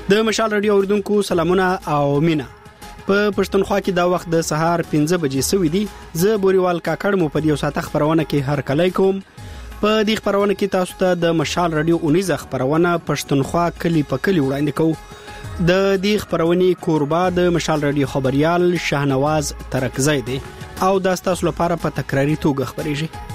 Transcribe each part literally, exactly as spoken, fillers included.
د مشال رادیو اوریدونکو سلامونه او مینا. په پښتونخوا کې دا وخت د سهار پنځه بجې سوي دي. زه بوريوال کاکړ مو په دې ساعت خبرونه کې هر کله کوم. په دې خبرونه کې تاسو ته د مشال رادیو اونیزه خبرونه پښتونخوا کلی په کلی وړاندې کوو. د دې خبرونې کوربا د مشال رادیو خبريال شاهنواز ترکزی دی او دا تاسو لپاره په تکراری توګه خبرېږي.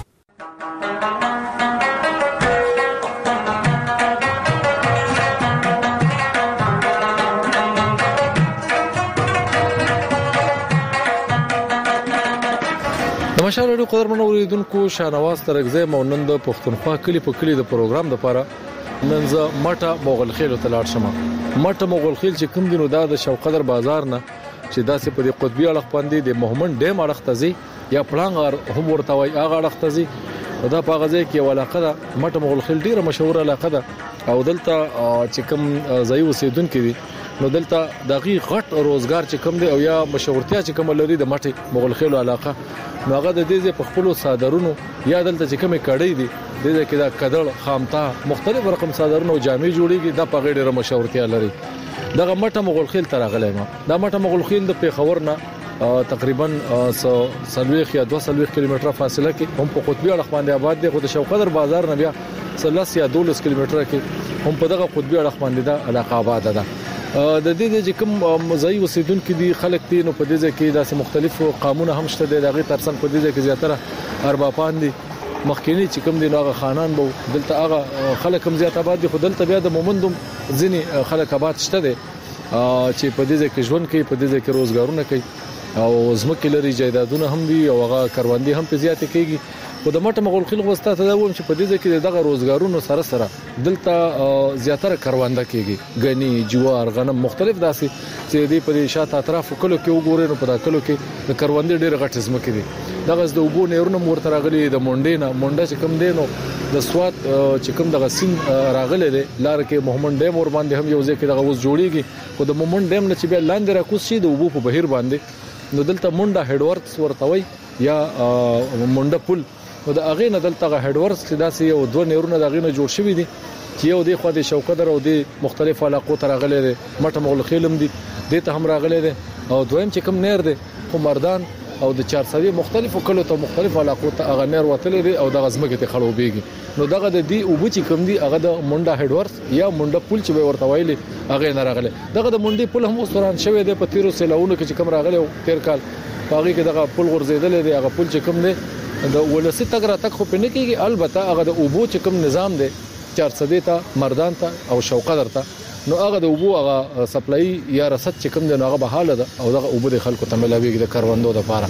مشال رادیو قدرمن اوریدونکو شاهنواز ترکزی مونږ د پښتونخوا کلی په کلی د پروګرام لپاره نن زه مټه مغل خیل ته لاړ شم. مټه مغل خیل چې کوم دینو دا د شوقدر بازار نه چې داسې په دې قطبی اړه باندې د محمد ډیم اړه تزي یا پلانګار هم ورته وای هغه اړه تزي دا په غزه کې ولاقه ده. مټه مغل خیل ډیره مشهور علاقه ده او دلته چې کوم ځای اوسیدونکو دي نو دلته دغه غټ روزګار چې کوم دی او یا مشهورتیا چې کوم لري د مټه مغل خیل علاقه نو هغه د دې په خپل صادرونو یا دلته چې کومه کړي دي د دې کې دا کډړ خامتا مختلف رقم صادرونو جامې جوړيږي دا په غیر مشهورتیا لري. دغه مټه مغل خیل تر غلې ما دا مټه مغل خیل د پیښور نه تقریبا سلويخ یا دوه سلويخ کیلومتره فاصله کې هم په قطبی اړه باندې آباد دی. خو د شوقدر بازار نه بیا ثلاث یا دولس کیلومتره کې هم په دغه قطبی اړه باندې دا علاقه آباد ده. د دې چې کوم مزای وسیدونکو دي خلک دي نو په دې کې داسې مختلف قانونه هم شته. دغه ترڅنګ په دې کې زیاتره اربابان دي مخکینی چې کوم دي نو خانان بو دلته هغه خلک هم زیات آباد دي. خو دلته بیا د مومندوم ځینی خلک آباد شته دي چې په دې کې ژوند کوي په دې کې روزګارونه کوي او زمکه لري جایدادونه هم دي او هغه کاروندې هم په زیات کېږي. خو د مټه مغل خیل غوسته ته دا ووم چې په دې کې دغه روزګارونو سره سره دلته زیاتره کارونده کېږي غني جوار غنم مختلف داسې چې دې په شاته اطراف کلو کې وګورئ نو په دا کلو کې د کاروندې ډېر غټ زمکه دي. دغه د وبو نهرونه مورته راغلي د مونډې نه مونډه چې کم دی نو د سواد چې کوم دغه سین راغله دي لار کې محمد ډیم ور باندې هم یو ځکه دغه وز جوړیږي. خو د محمد ډیم نه چې بیا لاندې راکوس شي د وبو په بهیر باندې نو دلته مونډه هډ ورکس ورتوي یا مونډه پل نو د اغه نه دلته هډ ورکس چې داسې یو دوه نهرونه دغه نه جوړ شوی دي چې یو د خو د شوقدر او د مختلف علاقو ته راغلي دي. مټه مغل خیلم دي د ته هم راغلي دي او دویم چې کوم نهر دي خو مردان او د چار سوي مختلفو کلو ته مختلف علاقو ته اغه نهر وتل دي او د غزمکه ته خړوبېږي. نو دغه د دی او بچ کوم دي هغه د مونډه هډ ورکس یا مونډه پل چې ورته وایي هغه نه راغلي. دغه د مونډي پل هم وسوران شوی دی په تیرو سیلاونو کې چې کوم راغلي تیر کال باغی کې دغه پل غورځیدل دي. هغه پل چې کوم دی د ولسی تک را تک خو پنه کېږي البته هغه د اوبو چې کوم نظام دی چار سوي ته مردان ته او شوقدر ته نو هغه د اوبو هغه سپلای یا رسد چې کوم دی نو هغه بحاله ده او دغه اوبو د خلکو ته ملاويږي د کاروندو لپاره.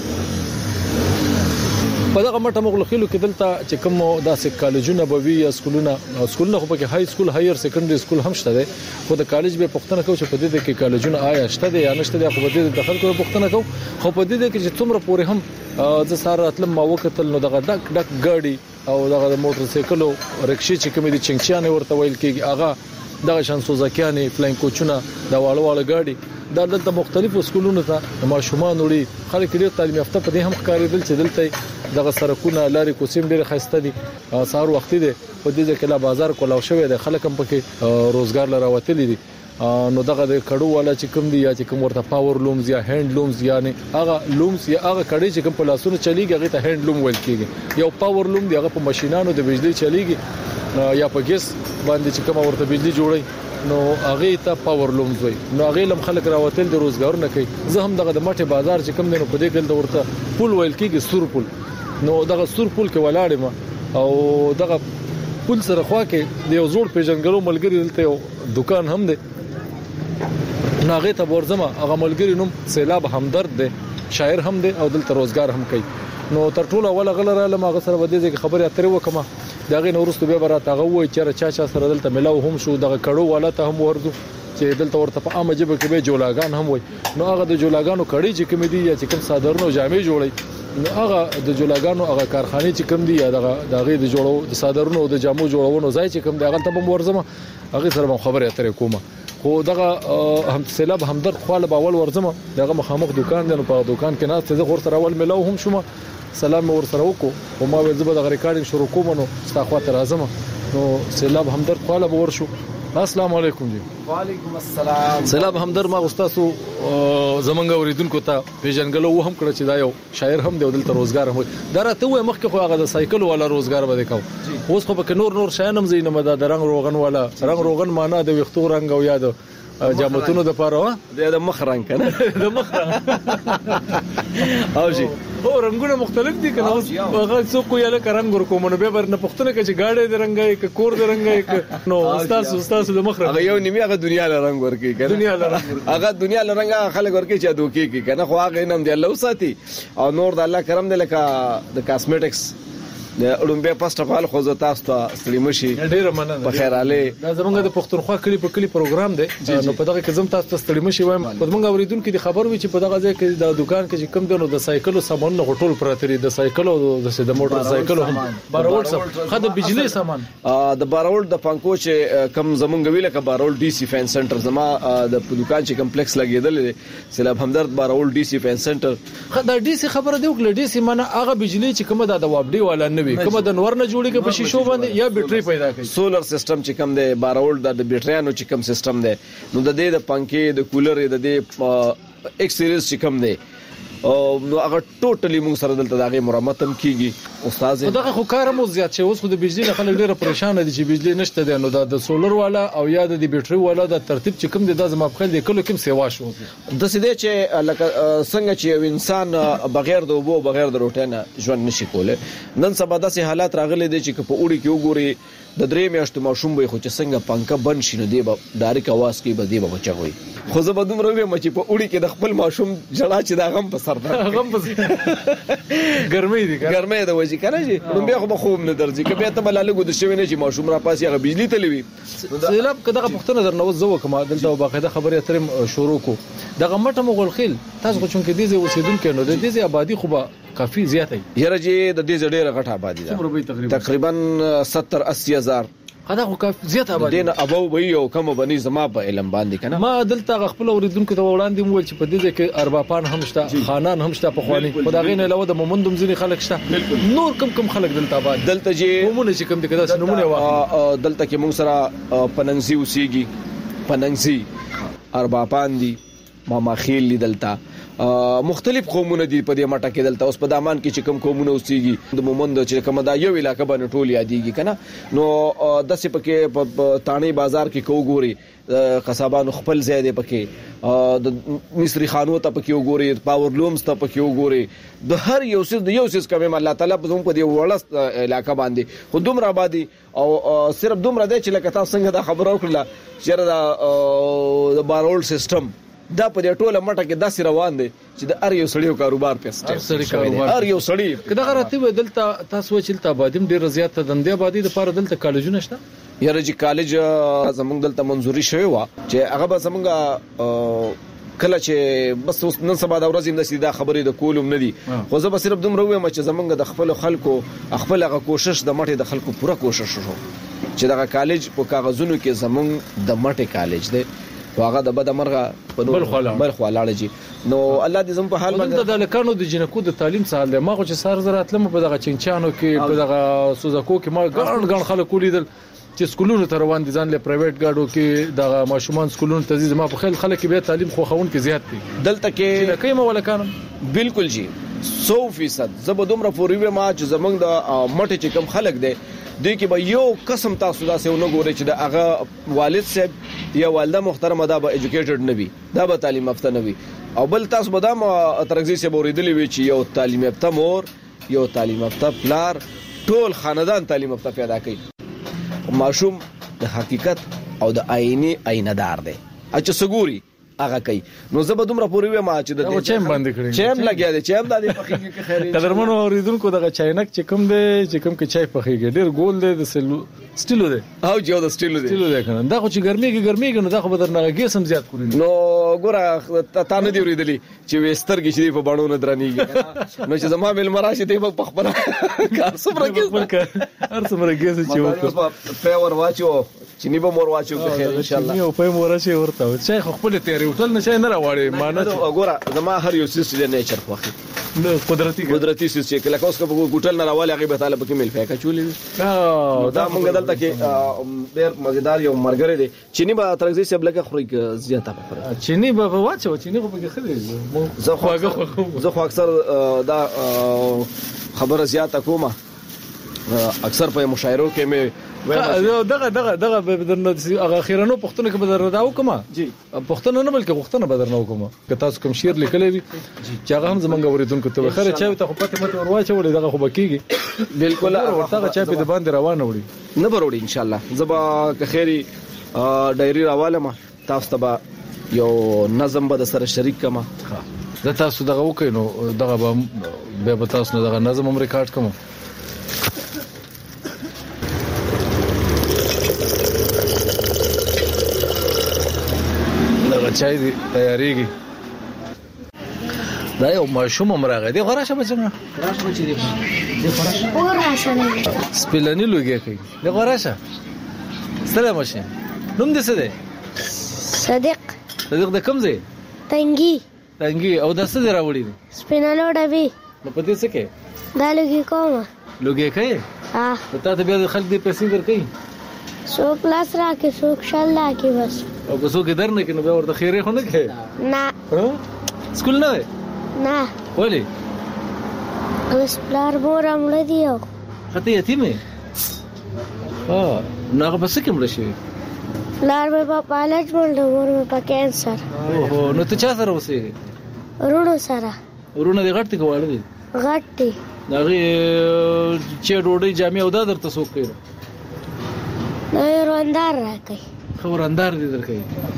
په دغه مټه مغل خیلو کې دلته چې کوم داسې کالجونه بوي یا سکولونه سکولونه خو پکې های سکول هایر سیکنډري سکول هم شته دي. خو د کالج به پښتنه کو چې په دې کې کالجونه آیا شته دي یا نشته دي خو په دې د خلکو پښتنه کو خو په دې کې چې څومره پورې هم د سار اتلم ما وکتل نو دغه ډک ډک ګاډي او دغه موټر سایکل او رکشي چې کوم دي چنګچانه ورته ویل کېږي هغه دغه شان سوزاکیانه فلاین کوچونه دا واړه واړه ګاډي دا دلته مختلفو سکولونو ته ماشومان وړي خلک ډېر تعلیم یافته په دې هم ښکارېدل چې دلته دغه سرکونه لاري کوسیم ډېر خسته دي. سهار وخت دی په دې کې لا بازار کولاو شوی دی خلک هم پکې روزګار لراوتلی دي. نو دغه د کډو والا چې کوم دی یا چې کوم ورته پاور لومز یا هاند لومز یعنی هغه لومز یا هغه کډي چې کوم په لاسونو چلیږي هغه ته هاند لوم ویل کېږي. یو پاور لوم دی هغه په ماشينانو د بجلی چلیږي یا په ګیس باندې چې کوم ورته بجلی جوړي نو هغه ته پاور لومز وي. نو هغه لم خلک راوتل د روزګار نه کوي. زه هم دغه د مټه بازار چې کوم دی نو په دې کې ورته پول ویل کېږي سور پول. نو دغه سور پول کې ولاړم او دغه پول سره خوا کې د یو زوړ پیژنګلو ملګری دلته یو دکان هم دی ناغه ته ورزمه هغه ملګری نوم سیلاب همدرد دی شاعر هم دی او دلته روزګار هم کوي. نو تر ټولو ولا غلره لمه غسر ودی چې خبره اترې وکما دغه نورستو به برات هغه وای چې چا چا سره دلته ملاو هم شو دغه کړو والا ته هم ورځو چې دلته ورته په عامه جبه کې به جولاګان هم وای. نو هغه د جولاګانو کړي چې کوم دي یا چې کوم صادرونو جامې جوړي نو هغه د جولاګانو هغه کارخانه چې کوم دي یا دغه دغه د جوړو د صادرونو د جامو جوړونو ځای چې کوم دی هغه ته به ورزمه هغه سره خبره اترې کومه. خو دغه هم سیلاب همدرد خپل باول ورزمه دغه مخامخ دکان دی نو په دکان کې ناس ته غور سره اول ملاو هم شوم سلام ور سره وکړو او ما ویل زه به د ریکارډینګ شروع کوم نو ستا خواته راځم نو سیلاب همدرد خپل به ورشو السلام علیکم جی. وعلیکم السلام. سلام همدر ما استادو زمونږ اوریدونکو ته پیژنګلو هم کړ چې دا یو شاعر هم دی دلته روزګار هم دا راته وای مخکې خو هغه د سایکل والا روزګار به وکاو اوس خو به نور نور شاینم زینم دا د رنگ روغن والا رنگ روغن معنا د وختو رنگ او یاد جامتونو د پاره د مخ رنگ کنه د مخ او جی او رنگونه مختلف دي کنه اوس هغه څوک یې له رنگ ور کوم نو به ورنه پښتنه کې چې گاډي د رنگای ک کور د رنگای نو استاد استاد د مخ رنگ هغه یو نیمه هغه دنیا له رنگ ورکی کنه دنیا له رنگ هغه دنیا له رنگ خلک ورکی چې دوکي کی کنه خو هغه نام دی الله ساتي او نور د الله کرم دی لکه د کاسمیټکس د اولمبیا پاست فال خو زه تاسو ته ستړي مشي ډیره مننه په خیر علي دا زمونږ د پښتونخوا کلی په کلی پروګرام دی نو په دغه کې زم تاسو ته ستړي مشي وایم په زمونږ اوریدونکو د خبر وی چې په دغه ځای کې د دکان کې چې کم دنو د سایکلو سامان نه غټول پراتري د سایکلو د موټر سایکلو هم بارول سم خد بجلی سامان د بارول د پانکو چې کم زمونږ ویل ک بارول ډي سي فین سنټر زما د دکان چې کمپلیکس لګیدل سلام همدرد بارول ډي سي فین سنټر خد ډي سي خبره دی وکړه ډي سي معنی هغه بجلی چې کومه د وابډي والا نه وي کومه د نور نه جوړیږي په شیشو باندې یا بیټری پیدا کوي سولر سیستم چې کم دی بارول د بیټریانو چې کم سیستم دی نو د دې د پنکې د کولر د دې ایکس سیریز چې کم دی او نو هغه ټوټلی موږ سره دلته دغه مرمت هم کیږي استاد دغه خو کار مو زیات شي اوس خو د بجلی نه خلک ډیره پریشان دي چې بجلی نشته دی نو د سولر والا او یا د بیټری والا د ترتیب چې کوم دی د زما په خل دی کله کوم سیوا شو د سیده چې لکه څنګه چې یو انسان بغیر د اوبو بغیر د روټۍ نه ژوند نشي کوله نن سبا داسې حالات راغلي دي چې په اوړي کې وګوري د درې میاشتو ماشوم به خو چې څنګه پنکه بن شي نو دی به داري کواس کې به دی به بچوي خو زه به دومره ویم چې په اوړي کې د خپل ماشوم جړه چې دا غم په سر ده غم په ګرمۍ دي ګرمۍ د وځي کنه چې نو بیا خو به خوب نه درځي که بیا ته بلاله ګو د شوی نه چې ماشوم را پاسي هغه بجلی تلوي سیلاب کداغه پښتنه در نو زو کومه دلته باقاعده خبره ترم شروع کو دغه مټه مغول خیل تاسو چون کې دي اوسیدونکو نو د دې آبادی خو به کافی زیات دی یره چې د دې ډېره غټه آبادی ده تقریبا ستر اسی هزار خدا خو کافي زیات آبادی دین ابو وی او کوم بني زما په علم باندې کنه ما دلته خپل اوریدونکو ته وړاندې مول چې په دې کې ارباپان هم شته خانان هم شته په خواني خدای نه علاوه د مومندم ځینی خلک شته نور کم کم خلک دلته آباد دلته چې مومونه چې کم دي کدا نمونه واخلي دلته کې موږ سره پننګزي اوسېږي پننګزي ارباپان دي ماما خیل دلته مختلف قومونه دي په دې ماټه کې دلته اوس په دامان کې چې کوم قومونه اوسېږي د مومند چې کوم دا یو علاقې باندې ټول یادېږي کنه نو د څه پکې په تانی بازار کې کو ګوري قصابانو خپل ځای دی پکې د مصری خانو ته پکې وګوري پاور لومز ته پکې وګوري د هر یو څه د یو څه کوم الله تعالی په زموږ په دې وړه علاقې باندې خو دومره آبادی او صرف دومره دی چې لکه تاسو څنګه دا خبره وکړه چې د بارول سیستم دا په دې ټوله مټه کې داسې روان دي چې د ار یو سړیو کاروبار پېسټ هر سړی کاروبار هر یو سړی کدا غراتی دلته تاسو چې دلته آبادیم ډیر زیات دندې آبادی د پاره دلته کالجونه شته یاره چې کالج زمونږ دلته منځوري شوی و چې هغه به زمونږ کله چې بس نن سبا د ورځې د سیده خبرې د کولم نه دي خو زه به صرف دومره وایم چې زمونږ د خپل خلکو خپل هغه کوشش د مټه د خلکو پوره کوشش شو چې دغه کالج په کاغذونو کې زمونږ د مټه کالج دی واغه د بد مرغه په بل خلا بل خلا لږی نو الله دې زم په حال باندې د لکانو د جنکو د تعلیم سره له ما خو چې سار زرات لمه په دغه چنچانو کې په دغه سوزاکو کې ما ګڼ ګڼ خلک ولیدل چې سکولونو ته روان دي ځان له پرایویټ ګاډو کې دغه ماشومان سکولونو ته ځي ما په خل خلک به تعلیم خو خون کې زیات دي دلته کې لکه ما ولکانو بالکل جی سو فیصد زبدومره فوریوه ما چې زمنګ د مټه چې کم خلک دي دوی کې به یو قسم تاسو دا سه ونه ګوري چې د هغه والد صاحب یا والده محترمه دا به ایجوکیټډ نه وي دا به تعلیم یافته نه وي او بل تاسو به دا ترغزي سه اوریدلې وي چې یو تعلیم یافته مور یو تعلیم یافته پلار ټول خاندان تعلیم یافته پیدا کوي ماشوم د حقیقت او د آینه آینه‌دار دی اچھا سګوري هغه کوي نو زه به دومره پوری وایم چې د چیم باندې کړی چیم لګیا دی چیم د دې پخېږي کې خیر قدرمنو اوریدونکو دغه چاینک چې کوم دی چې کوم کې چای پخېږي ډیر ګول دی د سلو سټیلو دی او جو د سټیلو دی سټیلو دی کنه دا خو چې ګرميږي ګرميږي نو دا خو بدر نه ګیس هم زیات کړی نو ګوره تا نه دی ورېدلی چې وسترګې چې په باڼو نه درنیږي نو چې زما مل مراشي دی په خبره کار سمره ګیس هر سمره ګیس چې وکړ په اور واچو چینی به مور واچو په خیر ان شاء الله یو په مور شي ورته چای خپل تیاری وټل نشي نه راوړي مانه وګوره زما هر یو سیس د نیچر خوخي نو قدرتي قدرتي سیس چې کله کوس کو ګټل نه راوړي هغه به تعالی به کمل فیکا چولې دا مونږ دلته کې ډېر مزیدار یو مرګره دي چینی به ترغزي سب لکه خوري زیاته په چینی به واچو چینی خو به خري زه خو زه خو اکثر دا خبره زیاته کومه اکثر په مشاعرو کې مې دغه دغه دغه بدرنه هغه خیرانو پښتنه کې بدر راو کومه جی پښتنه نه بلکې پښتنه بدر نه کومه که تاسو کوم شعر لیکلی وي چې هغه هم زمونږ اوریدونکو ته خره چا ته خو پته مته ورواچولې دغه خو بکیږي بالکل ورته چا په باندې روانه وړي نه بروړي ان شاء الله زبا که خیری ډایری راواله ما تاسو ته یو نظم به سره شریک کما زه تاسو دغه وکینو دغه به به تاسو نه دغه نظم هم ریکارډ کوم چای دی تیاریږي دا یو ماشوم مرغه دی غراشه بچنه غراشه بچی دی دی غراشه غراشه نه سپلانی لوګي کوي دی غراشه سلام مشه نوم دې څه دی صدیق صدیق د کوم ځای تنګي تنګي او د څه دی راوړی سپینالو ډبي نو پدې څه کې دا لوګي کومه لوګي کوي ها ته ته بیا خلک دې پیسې درکې څوک لاس راکې څوک شل راکې بس او که څوک در نه کینو بیا ورته خیره خو نه کوي نه سکول نه دی نه ولی اوس پلار مور امړه دی او خته یتیمه ها نه بس کې مړ شي پلار مې په پالج باندې مور مې په کینسر اوه نو ته چا سره وسی ورونو سره ورونه دې غټ کې واړ دي غټ دي هغه چې ډوډۍ جامې او دا درته څوک کوي نو روندار راکې خبراندار دي درکې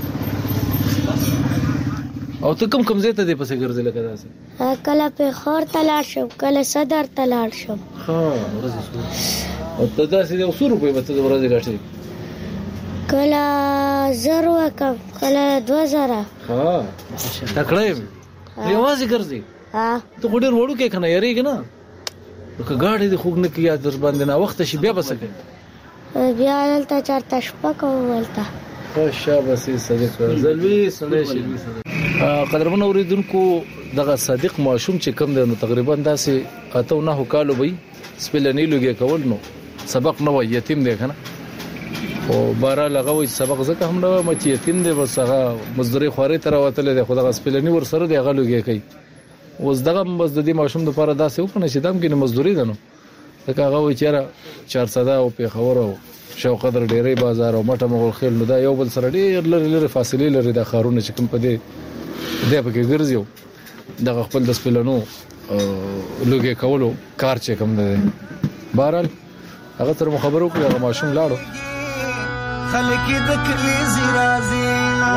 او ته کوم کوم ځای ته دې پسې ګرځې لکه داسې کله په خور ته لاړ شم کله صدر ته لاړ شم ها ورځې او ته داسې یو څو روپۍ به ته د ورځې ګټې کله زر وکم کله دوه زره ها تکړه یم یوازې ګرځې ها ته خو ډېر وړو کې که نه یارېږي نه که ګاډی دې خوږ نه کړي یا در باندې ناوخته شي بیا به څه کوې بیا دلته چېرته شپه کوم هلته ښه شاباس یې صدیق زلوي سړی شي قدرمن اورېدونکو دغه صدیق ماشوم چې کوم دی نو تقریبا داسې اته نهو کالو به وي سپلني لوګي کول نو سبق نه وایي یتیم دی که نه خو بهرحال هغه وایي سبق ځکه هم نه وایم چې یتیم دی بس هغه مزدورۍ خوارۍ ته راوتلی دی خو دغه سپلني ورسره دی هغه لوګي کوي اوس دغه بس د دې ماشوم دپاره داسې وکړه چې دا هم کینې مزدوري ده نو ځکه هغه وایي چې یاره چارسده او پېښور او شوقدر ډیری بازار او مټه مغول خیل نو دا یو بل سره ډېر لرې لرې فاصلې لري دا ښارونه چې کوم په دې دی پکې ګرځي دغه خپل د سپلنو لوګي کولو کار چې کوم دی بهرحال هغه سره مو خبرې وکړې هغه ماشوم لاړو خلک د کلیزې راځي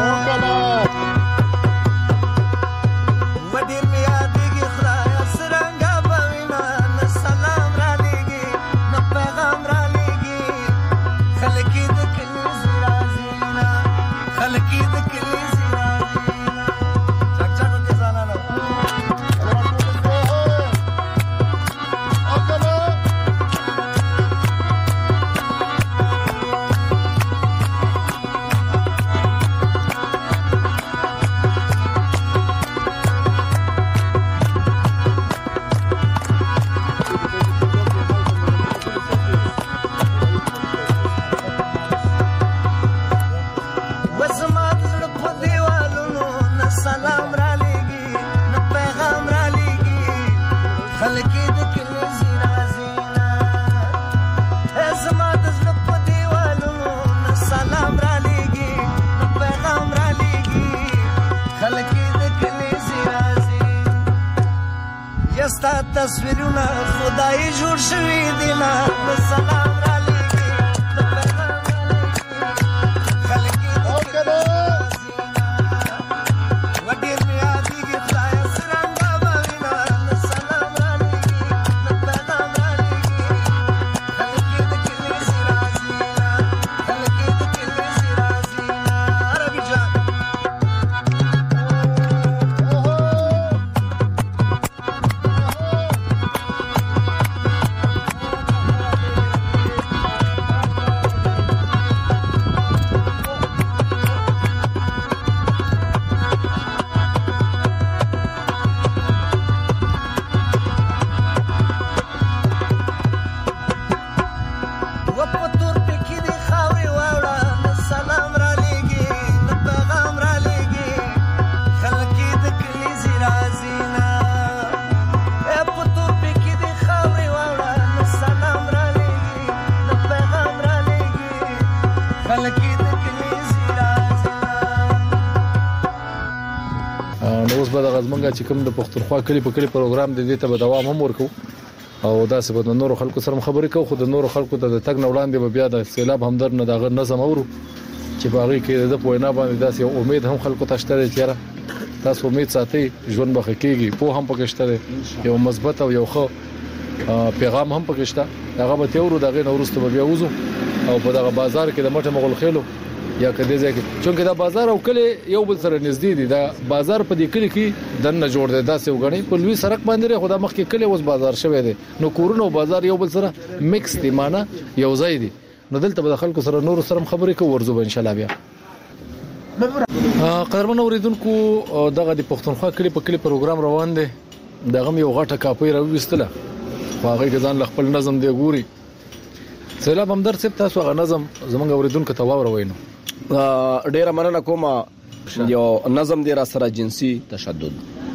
وډیر مې یادېږي خدایه څرنګه به وینه نه سلام رالیږي نه پیغام رالیږي خلک د کلیزې راځي خلک د کلیزې راځي چک چک دې ځانانو تصویرونه خدای جوړ شوی دی نه سلام را لګي د پیغام خلک او کړه وډیر مې یادېږي خدای څرنګه به وینه سلام را لګي د پیغام را لګي خلک د کلیزې راځي خلک د کلیزې راځي عربي جان غزمنګا چې کوم د پښتونخوا کلی په کلی پروګرام د دې ته به دوام هم ورکو او دا څه به نور خلکو سره خبرې کوو. خو د نور خلکو ته د تګ نه وړاندې به بیا د سیلاب همدر نه دغه نظم اورو چې باغی کې د پوینا باندې داسې یو امید هم خلکو ته شته چې تاسو امید ساتي ژوند به کېږي. په هم پکې شته یو مثبت او یو ښه پیغام هم پکې شته. هغه به تیورو دغه نورسته به بیا وځو او په دغه بازار کې د مټه مغول خېلو یا کدی ځکه چې دا بازار او کله یو بل سره نږدې دي. دا بازار په دې کلی کې دنه جوړ دی داسې وګڼي په لوی سړک باندې خو دا مخ کې کلی اوس بازار شوی دی نو کورونو او بازار یو بل سره میکس دي معنی یو ځای دي. نو دلته به خلکو سره نور سره خبرې کوو ورزو ان شاء الله بیا. قدرمن اوریدونکو دغه د پښتونخوا کلی په کلی پروګرام روان دی. دغه یو غټه کاپی راوستله خو هغه ځان خپل نظم دی ګوري. سیلاب همدر صاحب تاسو هغه نظم زمونږ اوریدونکو ته واوروي. نو ډیره مننه کوم. یو نظم دی را سره جنسي تشدد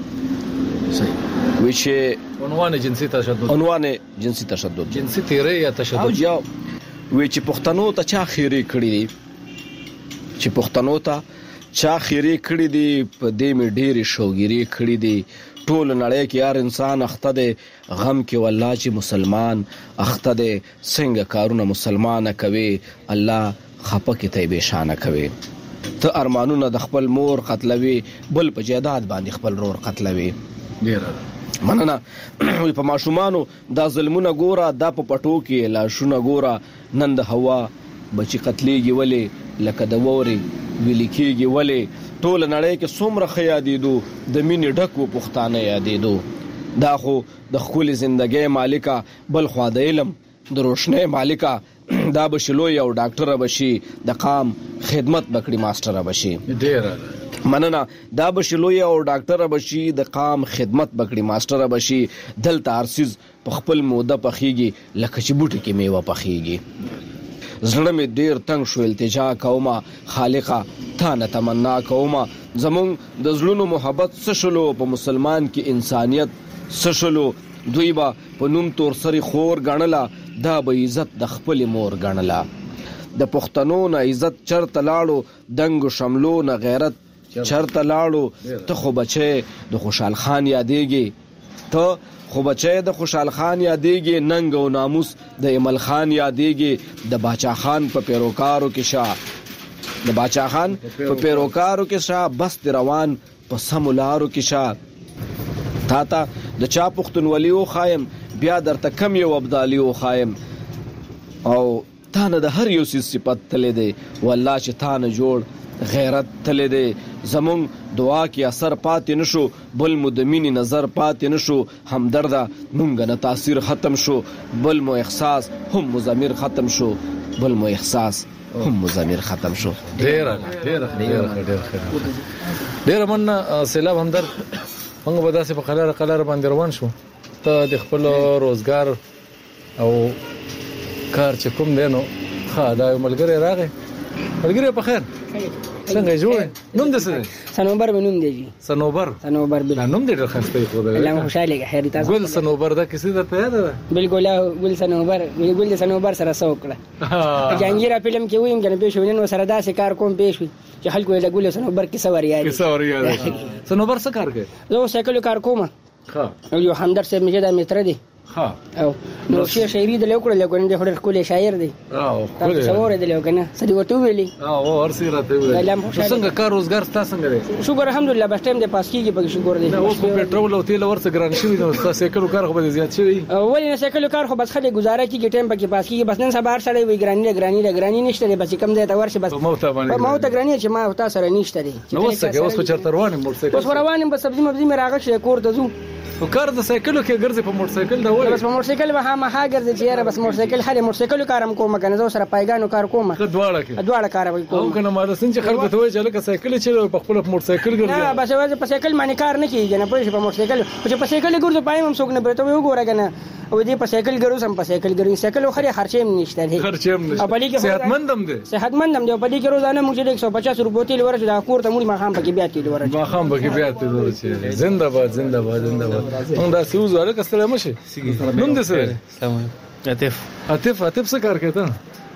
صحیح ویشه عنوان جنسي تشدد عنوان جنسي تشدد جنسي تیرې یا تشدد یا وی چې پښتنو ته چا خیری کړی دی چې پښتنو ته چا خیری کړی دی په دې می ډېری شوګيري کړی دی. ټول نړۍ کې هر انسان اخته دی غم کې والله چې مسلمان اخته دی څنګه کارونه مسلمانه کوي الله خپه کې ته به شانه کوي. ته ارمانونه د خپل مور قتلوي بل په جیداد باندې خپل رور قتلوي. ډیره مننه. وي په ماشومانو دا ظلمونه ګوره دا په پټو کې لاشونه ګوره نن د هوا بچی قتلېږي ولې لکه د ووري ویل کېږي ولې ټول نړۍ کې څومره خیادېدو د مینې ډکو پښتانه یادېدو. دا خو د خپل ژوندۍ مالکه بل خوا د علم د روشنۍ مالکه دا بشلو یو ډاکټر بشي د قام خدمت بکړي ماستر بشي. ډیره مننه. دا بشلو یو ډاکټر بشي د قام خدمت بکړي ماستر بشي. دلته ارسیز په خپل موده پخېږي لکه چې بوټي کې میوه پخېږي. زړه مې ډیر تنگ شو التجا کومه خالقه تا نه تمنا کومه زمون د زړونو محبت سشلو په مسلمان کې انسانيت سشلو دوی با په نوم تور سری خور غنلا دا به عزت د خپل مور غنلا. د پښتنو نه عزت چرته لاړو دنګ شملو نه غیرت چرته لاړو. ته خو بچي د خوشحال خان یادېږي ته خو بچي د خوشحال خان یادېږي ننګ او ناموس د امل خان یادېږي. د باچا خان په پیروکارو کې شاه د باچا خان په پیروکارو کې شاه بس د روان په سمولارو کې شاه. تا ته د چا پښتونولیو خایم بیا درته کم یو ابدالیو خایم او تا نه د هر یو صفت تلې دی والله چې تا نه جوړ غیرت تلې دی. زمون دعا کې اثر پاتې نشو بل مو د مینې نظر پاتې نشو. همدرده مونږ نه تاثیر ختم شو بل مو احساس هم مزمر ختم شو بل مو احساس هم مزمر ختم شو. ډیره ډیره ډیره ډیره من سیلاب همدر موږ به داسې په قلاره قلاره باندې روان شو. ته د خپل روزګار او کار چې کوم دی نو ښه دا ملګری راغی. ملګری په خیر څنګه جوړ نوم دې څه دی؟ سنوبر مې نوم دی. سنوبر سنوبر بل نوم دې ډېر ښه خو دی. الله خوشاله خیر تاسو. ګل سنوبر دا کیسه ده ته یاد ده؟ بالکل ګل سنوبر ګل سنوبر سره سوکړه. جانګیرا فلم کې ویم کنه پېښ ونن سره داسې کار کوم پېښ وي چې خلکو د ګل سنوبر کیسه وریا کیسه وریا سنوبر څه کار کوي؟ زه سایکل کار کوم. ښه یو همدر صاحب مې دا متر دی. ها او نو شي شاعري د لیکل لیکل د خړ کولې شاعر دی. او کله څوره دی لیکنه سړي وته ویلي. او ورسې راته ویلي. څنګه کار روزګار تاسو څنګه دی؟ شکر الحمدلله بس ټیم د پاس کیږي په شکر دی. اوس په پټرول او تیل ورڅ ګران شوی نو تاسو سایکل کار خو به زیات شوی. ولې نه سایکل کار خو بس خله گزاره کیږي ټیم په کې پاس کیږي بس نن سبا هر سړی وی ګرانی ګرانی ګرانی نشته دی بس کم ځای ته ورشي بس مو ته باندې مو ته ګرانی چې ما تاسو سره نشته دی. نو اوس څنګه اوس په چرته روانم موټر سایکل اوس روانم بس سبزی مبزی مې راغښ کور ته ځو. او کار د سایکلو کې ګرځي په موټر سایکل دا وایي بس په موټر سایکل به هم ها ګرځي چې یاره بس موټر سایکل هله موټر سایکل کارم کوم کنه زه سره پایګانو کار کوم. دواړه کې دواړه کار وای کوم. او کنه ما د سنج خلک ته وایي چې لکه سایکل چې په خپل موټر سایکل ګرځي. نه بس وایي په سایکل باندې کار نه کیږي نه پوه شي په موټر سایکل چې په سایکل ګرځو پایم هم څوک نه برته وګوره کنه او دې په سایکل ګرځو سم په سایکل ګرځي سایکل خو خري خرچې نشته دی. خرچې نشته. صحتمندم دی. صحتمندم دی په دې کې روزانه موږ د ایک سو پچاس روپۍ تیل ورچ دا کور ته موږ ما خام پکې بیا تیل ورچ ما خام پکې بیا تیل ورچ. زنده باد زنده باد زنده باد. موږ دا سوز وره کستره مشه نوم دې سره سلام عاطف عاطف عاطف څه کار کوي ته؟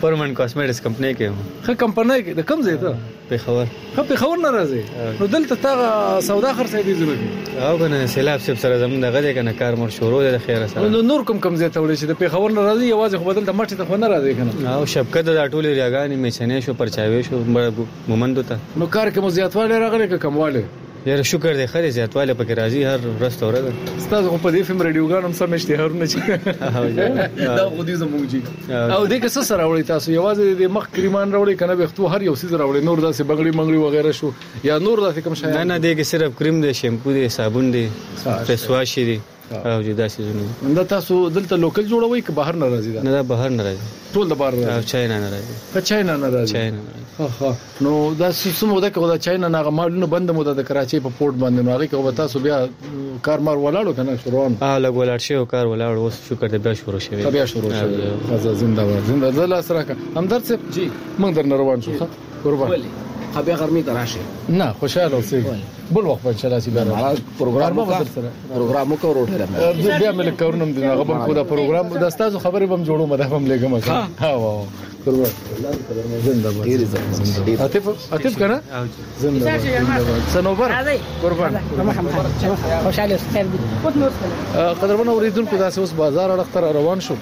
پرمن کاسمیټکس کمپنی کې یم. ښه کمپنی کې د کوم ځای ته؟ پېښور. ښه پېښور نه راځي نو دلته تا سودا خرڅې دي ضروري او کنه سیلاب سب سره زمون دغه دی کنه کار مر شروع دی خیر سره. نو نور کوم کوم ځای ته وړي چې د پېښور نه راځي یوازې خو بدل د مټې ته خو نه راځي کنه. او شبکت د ټولې ریاګانې میشنې شو پرچاوي شو مومندو ته. نو کار کې مو زیاتوالی راغلی که کموالی؟ یاره شکر دی خیر زیاتوالی پکې راځي هر ورځ ته ورځ. ستاسو خو په دې فلم رادیوګان هم سم اشتهارونه چې دا خو دې زموږ جي او دې کې څه سره راوړي تاسو یوازې د مخ کریمان راوړي کنه وختو هر یو څه راوړي نور داسې بغړی منګړي وغیرہ شو یا نور داسې کوم شی؟ نه نه دې کې صرف کریم دی شیمپو دی صابون دی فیس واش دی او جدا سيزونه. دا تاسو دلته لوکل جوړوي که بهر نه راځي؟ نه دا بهر نه راځي ټول د بهر راځي. او چاینا نه راځي. په چاینا نه راځي. چاینا ها ها نو دا سمو ده که دا چاینا نه غمالونه بند مو د کراچي په پورت باندې نو هغه کې تاسو بیا کار مار ولاړو کنه شروان اه لګ ولاړ شي او کار ولاړ اوس شکر دې بیا شروع شوی بیا شروع شوی. خزا زنده باد زنده زلا سره کا همدرد صاحب جی موږ در روان شو قربان بیا غرمې ته راشي. نه خوشاله اوسئ بل وخت ان شاء الله چې بیا پروګرام وکړو پروګرام وکړو روټه بیا مې کورنم دي هغه بم خو دا پروګرام د استادو خبرې بم جوړو مده هم لګم ها وا قربان زنده باد. عاطف عاطف کنه زنده باد سنوبر قربان خوشاله اوسئ. قدرمن اوریدونکو داسې اوس بازار اړه روان شو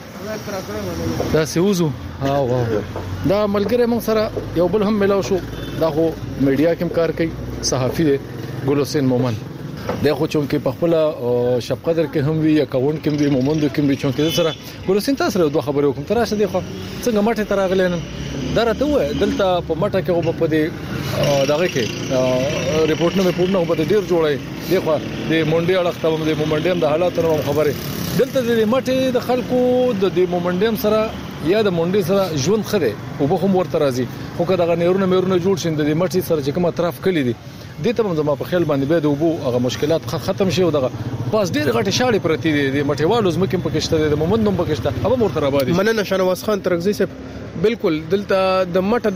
دا سيوزو ها وا دا ملګری موږ سره یو بل هم ملاو شو دا خو میډیا کې کار کوي صحافي دی ګل حسین مومن دا خو چونکه په خپل شپ قدر کې هم وی اکاونټ کې وی مومند کې وی چونکه سره ګل حسین تاسو سره دوه خبرې وکم تراشه دی خو څنګه ماټه تراغلی نن درته و دلته په ماټه کې او په دې دغه کې ریپورت نه ریپورت نه په ډیر جوړای دی خو د مونډي اړه ختم د مومندیم د حالاتو خبره دلته د ماټه د خلکو د مومندیم سره یا د مونډي سره ژوند خره او به هم ورته راځي خو که دغه نیرونه میرونه جوړ شین د مټي سره چې کوم اطراف کلی دي دې ته زما په خیال باندې به د وبو هغه مشکلات ختم شي او دغه پاس ډیر غټه شاړې پرتی دي د مټیوالو زمکه پکشته د مومندوم پکشته هغه مرته آبادی. مننه شنواز خان ترغزی صاحب بالکل دلته د مټه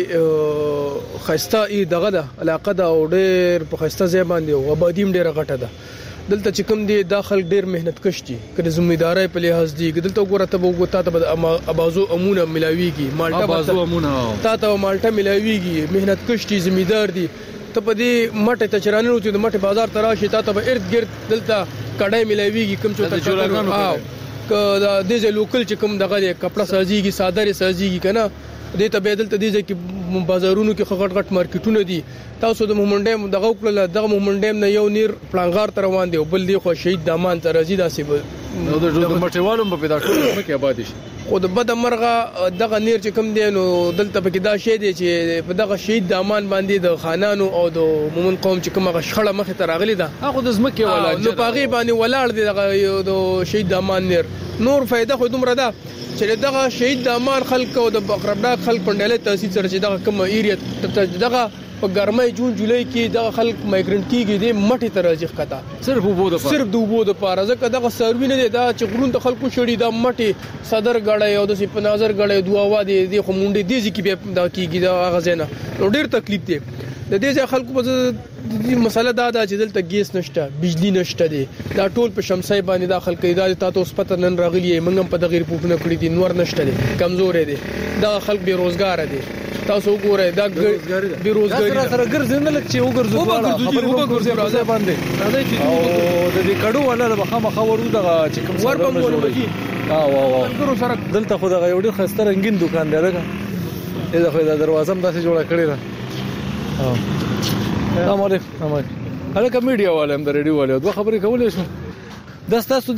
داسي خسته ای دغه د علاقه د اورډر په خسته ځای باندې او آبادیم ډیره غټه ده دلته چې کوم دي داخل ډیر مهنت کش دي کله ذمہداري په لحاظ دي دلته وګوره ته وګوره ته ابازو امونه ملاويږي مالټا ابازو امونه تا ته مالټا ملاويږي مهنت کش دي ذمہدار دي ته په دې مټه ته چرانو چې د مټه بازار تراشي تا ته ارد گرد دلته کډای ملاويږي کوم چې ته جوړاګانو ک د دې لوکل چې کوم دغه کپڑا سازيږي صادره سازيږي کنه دې ته بدل ته دي چې بازارونو کې خغټ غټ مارکیټونه دي تاسو د مومندیم دغه کړل دغه مومندیم نه یو نیر پلانګار تر روان دی بل دی خو شهید دامان ته راځي داسې نو د مټیوالو په پیدا ټول کې آباد شي خو د بد مرغه دغه نیر چې کوم دی نو دلته په کې دا شی دی چې په دغه شهید دامان باندې د خانانو او د مومن قوم چې کومه شخړه مخه ته راغلی ده هغه د زمکه ولا نو پاغي باندې ولاړ دی دغه د شهید دامان نیر نور فائدہ خو دومره ده چې دغه شهید دامان خلک او د اقربناک خلک په ډله تاسیس سره چې دغه کوم ایریا دغه په ګرمۍ جون جولای کې دغه خلک مایګرنټ کیږي د مټي ته راځي ښکته صرف وبو د صرف د وبو د پاره ځکه دغه سروي نه دی دا چې غرون ته خلکو شړي د مټي صدر غړې او د سی په نظر غړې دواوا دي د خو مونډي دي چې به دا کیږي دا غزنه نو ډیر تکلیف دی د دې خلکو په دې مسله دا ده چې دلته ګیس نشته بجلی نشته دي دا ټول په شمسای باندې داخل کوي دا تاسو سپته نن راغلی منګم په دغه ریپورټونه کړی دي نور نشته دي کمزور دي دا خلک بیروزګار دي تاسو وګورئ دا بیروزګاری سره سره ګرځي نه لکه چې وګرځو خبرې وګرځي راځي باندې راځي چې او د دې کډو ولا د مخه مخه ورو دغه چې کوم ور په مولوي ها وا وا ګرو سره دلته خو دغه یو ډیر خسته رنگین دکان دی راګه دا خو دا دروازه هم داسې جوړه کړې ده ها السلام علیکم هغه میډیا والے هم د ریډیو والے دوه خبرې کولې شو د تاسو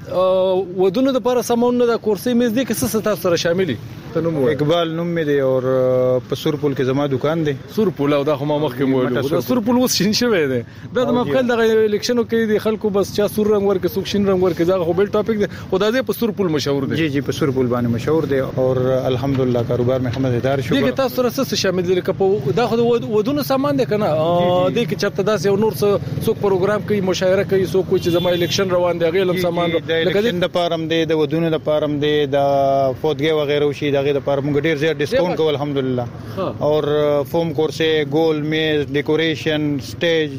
د ودونو د لپاره سمون د کورسي میز دي کې څه تاسو سره شاملي اقبال نوم می دی او په سورپول کې زما دکان دی سورپول او دا خو ما مخکې مو سورپول وس شین شوی دی دا د مخکل د الیکشنو کې د خلکو بس چا سور رنگ ورکه سوک شین رنگ ورکه دا خو بل ټاپک دی خو دا په سورپول مشهور دی جی جی په سورپول باندې مشهور دی او الحمدلله کاروبار مې مزیدار شو دغه تاسو سره څه شامل دي کپو دا خو ودونو سامان دی کنه د کې چرته داس یو نور څوک پروګرام کوي مشاعره کوي څوک چې زما الیکشن روان دی غیلم سامان لکه د پارم دی د ودونو د پارم دی د فوتګي وغیرہ شي دغه د پارم ډیر زیات ډیسکاونټ کو الحمدلله اور فوم کورسه ګول میز ډیکوریشن سټیج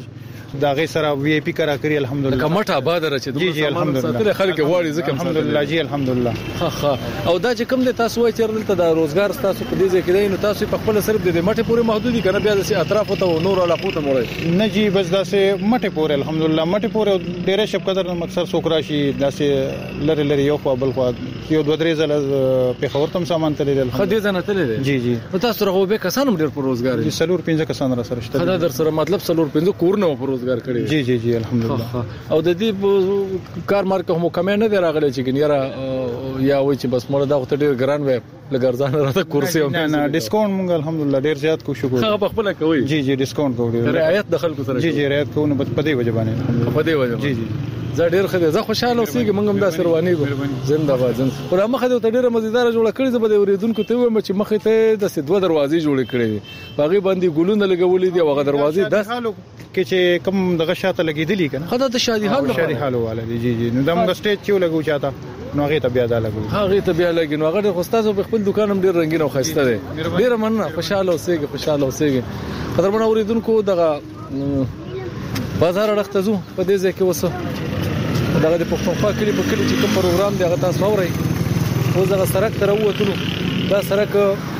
دا غي سره وی آی پی کرا کړی الحمدلله کمټه آباد را چې جی جی الحمدلله خلک غواړي ځکه الحمدلله جی الحمدلله ها ها او دا چې کوم د تاسو وایي چې دلته د روزګار تاسو په دې ځای کې دی نو تاسو په خپل صرف د مټه پورې محدودي کنه بیا د اطراف ته نور علاقو ته مړی نه جی بس دا سه مټه پورې الحمدلله مټه پورې ډیره شپ قدر مقصد سوکرا شي دا سه لری لری یو خو بل خو یو دوه درې زله په خورتم سامان تللی خدای ځنه تللی جی جی تاسو رغو به کسانو ډیر پر روزګار دي سلور پنځه کسان را سره شته خدای در سره مطلب سلور پنځه کورونه پر روزګار کړی جی جی جی الحمدلله او د دې کار مارکه هم کم نه دی راغلی چې ګنیره یا وای چې بس مړه دا وخت ډیر ګران وي لګرځان راته کرسي نه نه ډیسکاونټ مونږ الحمدلله ډیر زیات کوشش کوو هغه په خپل کوي جی جی ډیسکاونټ کوو رعایت د خلکو سره جی جی رعایت کوو نو په دې وجه باندې په دې وجه جی جی زه ډیر خدای زه خوشاله اوسېږم موږ هم دا سروانی ګو زنده باد زنده پر مخه ته ډیره مزیدار جوړ کړی زه به اوریدونکو ته وایم چې مخه ته د دوه دروازې جوړ کړې باغی باندې ګلونه لګولې دي هغه دروازې د حالو کې چې کوم دغه شاته لګیدلې کنه خدای ته شادي حال شادي حال والا دي جی جی نو د موږ سټیج کې لګو چاته نو هغه ته بیا دا لګو هغه ته بیا لګي نو هغه خو په خپل دکان هم ډیر رنگین او خسته دي ډیر مننه خوشاله اوسېږي خوشاله اوسېږي قدرمن اوریدونکو دغه بازار اړخته زو په دې ځای کې وسه دغه د پښتونخوا کلی په کلی چې کوم پروګرام دی هغه تاسو اورئ اوس دغه سړک ته راووتلو دا سړک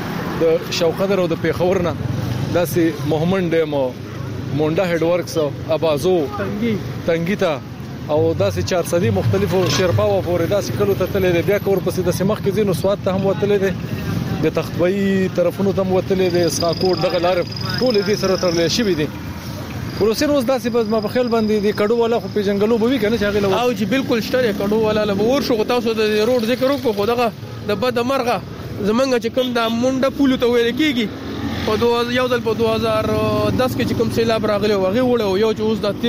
د شوقدر او د پیښور نه داسې محمد ډیم مونډا هډ ورکس ابازو تنګي تنګي ته او داسې چار صدي مختلفو شیرپاو پورې داسې کلو ته تللی بیا کور پسې د سیمخ کې زینو سواد ته هم وتللی دی د تختبئی طرفونو ته هم وتللی دی اسقاکوټ دغه لارې ټولې دې سره تړلې شوي دي پروسین اوس داسې بس ما په خیال باندې د کډو والا خو په جنگلو به وی کنه چې هغه او چې بالکل شته کډو والا له ور شو تاسو د روډ ذکر وکړو خو دغه د بد مرغه زمونږ چې کوم د مونډه پولو ته ویل کیږي په دوه یو ځل په دوه هزار دس کې چې کوم سیلاب راغلی هغه وړو یو چې اوس د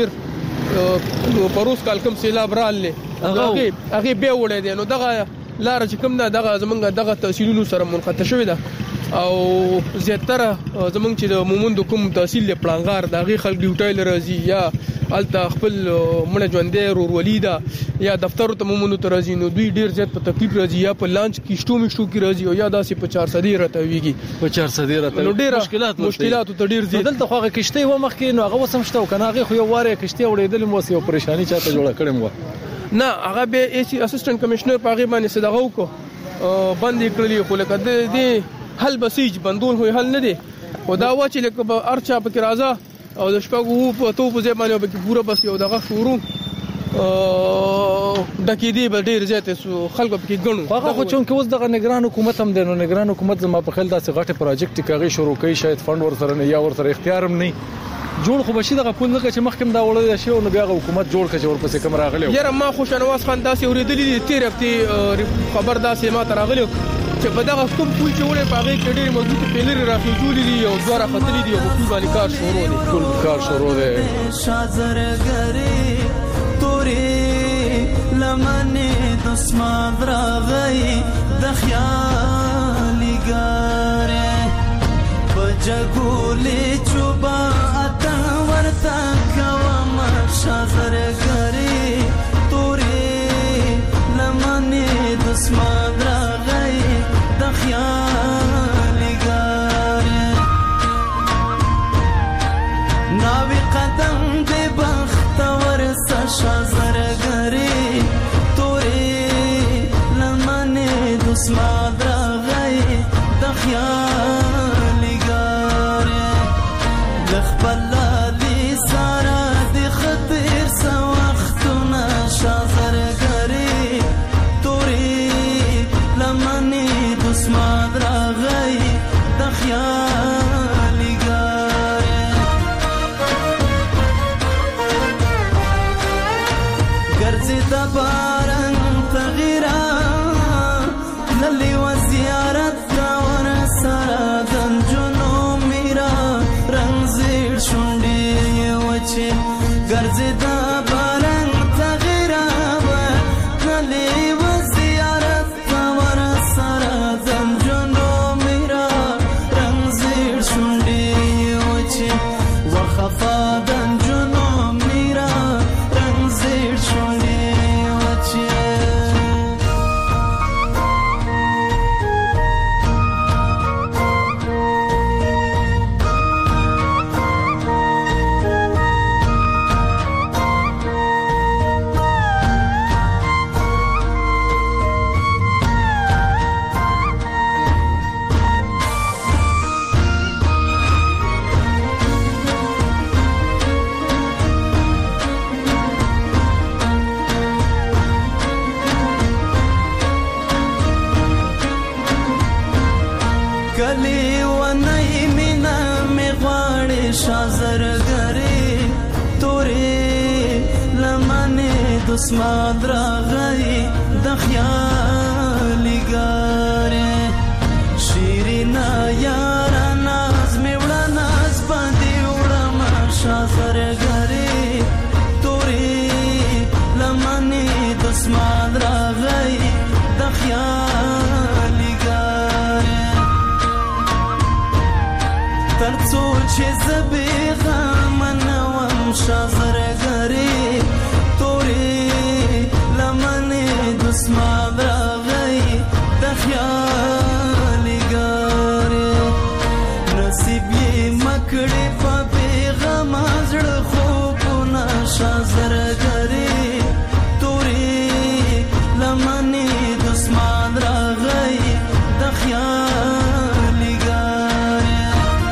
تیر پروس کال کوم سیلاب راغلی هغه هغه به وړي دي نو دغه لار چې کوم نه دغه زمونږ دغه تحصیلونو سره منقطع شوی ده او زیاتره زمونږ چې د مومند کوم تحصیل له پلانګار دغه خلک ډیوټایل راځي یا الته خپل مړ ژوندې رورولي دا یا دفتر ته مومند ته راځي نو دوی ډیر زیات په تکلیف راځي یا په لانچ کې شټو میشتو کې راځي او یا داسې په چار صدې راته ویږي په چار صدې راته نو ډیر مشکلات مشکلات ته ډیر زیات دلته خو کشته و مخ کې نو هغه وسم شته کنه هغه خو یو واره کشته وړېدل مو سي پریشانی چاته جوړه کړم و نه هغه به ای سی اسسټنټ کمشنر په هغه باندې صدغه وکړو باندې کړلی خو لکه د دې حل بسیج بندول هو حل نه دي او دا و چې لکه په ارچا په کې راځه او د شپږو په تو په ځای باندې به پوره بس یو دغه شروع دکې دی به ډیر زیات خلکو په کې غنو هغه خو چون کې اوس دغه نگران حکومت هم دی نو نگران حکومت زما په خیال داسې غټه پروجیکټ کاغي شروع کوي شاید فند ور سره نه یا ور سره اختیار هم نه جوړ خو بشي دغه پول نه چې مخکم دا وړل شي او نو بیا حکومت جوړ کړي ورپسې کوم راغلی یاره ما خو شنواز خان داسې اوریدلی دي تیر هفته خبر داسې ما ته راغلی چې په دغه کوم پول چې وړي په هغه کې ډېر موجود پیلر راخېجولې دي او دوه راختلې دي او په باندې کار شروع دي ټول کار شروع دي شازرګری تورې لمنې د اسمان راغی د خیال ګارې په جګولې چوبا اته ورته کوم شازرګری تورې لمنې د اسمان راغی د خیال ګارې ناوی قدم دې بختور سشا زرګری تورې لمنې د اسمان راغی د خیال ګارې د خپل لالي سارا د خطر سو وختونه شازرګری تورې لمنې د اسمان راغی د خیال ګارې ګرځي د باران تغیرا للی دسمان راغی د خیالي ګارې شیرینا یارا ناز می وړه ناز باندې وړه ماشا زرګرې تورې لمنې دسمان راغی د خیالي ګارې ترڅو چې زبې غم نوم شازرګرې تورې لمنې دسمان راغی د خیالي ګارې نصیب یې مکړې په بیغم زړه خوبونه شازرګرې تورې لمنې دسمان راغی د خیالي ګارې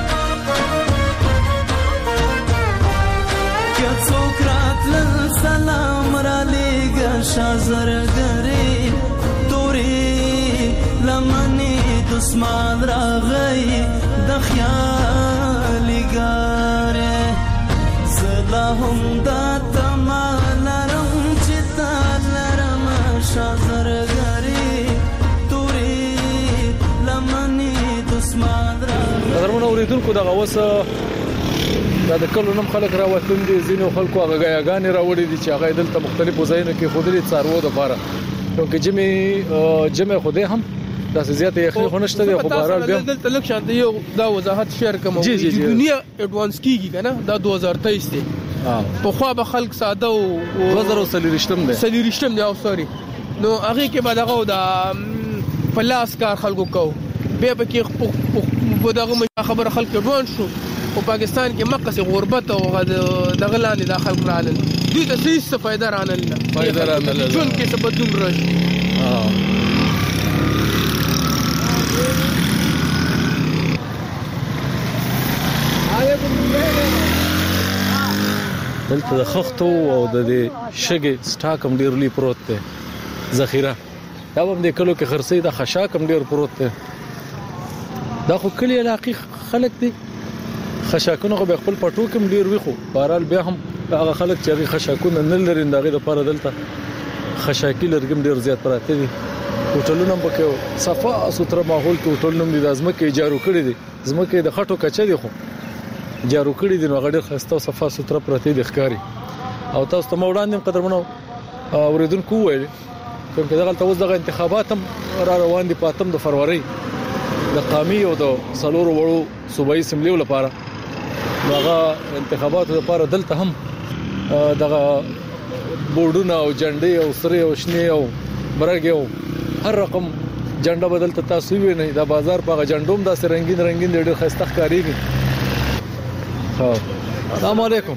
کیا څوک راتلل سلام را لېږه شازرګرې تورې لمنې دسمان راغی د خیالي ګارې زه لا هم دا تمه لرم چې تا لرم شازرګرې تورې لمنې دسمان راغی. قدرمنو اوریدونکو دغه اوس دا د کلو نم خلک راوتل دي ځینو خلکو هغه غاګانې راوړي دي چې هغه دلته مختلفو ځایونو کې خودري څارو د لپاره نو کې جمع جمع خوده هم دا زیات یخني خو نشته دی خو بهرال بیا دلته لک شان دی یو دا وضاحت شیر کوم دنیا اډوانس کیږي کنه دا دوه هزار تیئیس دی په خو به خلک ساده او دوه هزار سلیریشتم دی سلیریشتم دی او سوري نو هغه کې بعد هغه دا پلاس کار خلکو کو به به کې په دغه خبره خلک روان شو او پاکستان کې مقصد غربت او دغه لاندې داخل کړل دوی ته هیڅ فائدہ رانه نه فائدہ رانه نه جون کې څه بدلون راشي دلته د خښتو او د شګې سټاک هم ډیر لوی پروت دی ذخیره دا هم د کلو کې خرڅې د خشاک هم ډیر پروت دی دا خو کلی علاقې خلک دي خشاکونه خو به خپل پټو کې ډیر وي خو بهرال بیا هم هغه خلک چې هغه خشاکونه نه لري دغه لپاره دلته خشاکی لرګم ډیر زیات پراته دي هوټلونه هم پکې صفا ستر ماحول کې هوټلونه هم د ازمکه جارو کړی دي ازمکه د خټو کچې دي خو جارو کړی دي نو غډر خسته او صفا ستر پراته دي ښکاری او تاسو ته وړاندې قدرمنو اوریدونکو ویل کوم چې دغه توز دغه انتخابات هم را روان دي په اتم د فروری د قامي او د سلورو وړو صوبایي سیملیو لپاره هغه انتخاباتو لپاره دلته هم دغه بورډونه او جنډې او سره او شنه او برګ او هر رقم جنډه بدلته تاسو وینئ دا بازار په جنډوم داسې رنگین رنگین ډېر خسته ښکاریږي. السلام علیکم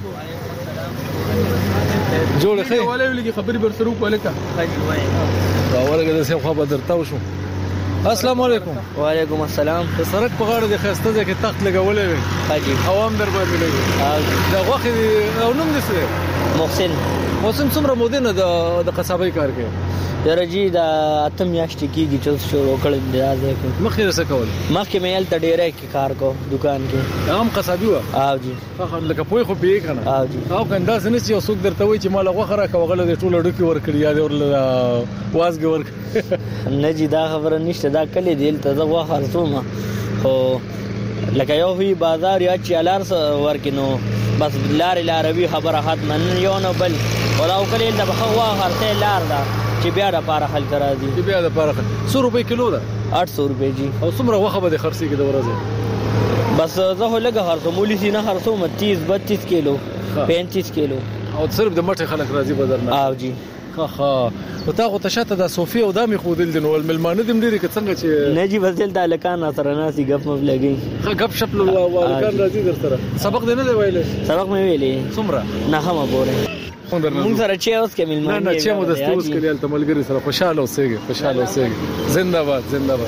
جوړ خیر ولې ولې خبرې بر سره وکړه دا ورګه د څه خبر درته وشو. السلام علیکم. وعلیکم السلام. د سړک په غاړه د خسته ځکه تخت لګولې وي حاجی عوام در باندې لګي دا غوخه او نوم دې څه محسن محسن څومره مودې نه د قصابۍ کار کوي یاره جی دا اتم میاشتې کېږي چې شروع کړل دی ځکه مخکې څه کول مخکې مې ال تډېره کې کار کو دکان کې هم قصابي و او جی خو لکه پوي خو پیې کنه او جی او کنده سن چې څوک درته وي چې مال غوخه راکو غله د ټوله ډکی ور کړی یا ور وازګ ور نه جی دا خبره نشته دا کله دی ته زه غوخه ارزوم خو لکه یو وی بازار یا چې الار ورکینو بس لار لاروي خبره ختم نه یو نه بل ولا او کله د بخوا هرته لار دا چې بیا د پاره خل کرا دي چې بیا د پاره سو روپے کیلو دا आठ सौ روپے جی او څومره وخه به خرڅي کې د ورځې بس زه لګه هرڅو مولي سي نه هرڅو تیس بتیس کیلو پینتیس کیلو او صرف د مټه خلک راځي بدر نه او جی ها ها او تا غو تشاته د صوفي او دامي خودل دي نو الملمانه دم ډیره کې څنګه چې نه جی بدل د الکان سره ناسي غپ مو لګي ها غپ شپ لو الکان راځي در سره سبق دی نه ویلې سبق مې ویلې څومره نه هم بوره مونږ سره چې اوس کې ملمانه نه نه چې مو د ستوس کې ال تملګری سره خوشاله اوسېږي خوشاله اوسېږي زنده‌باد زنده‌باد.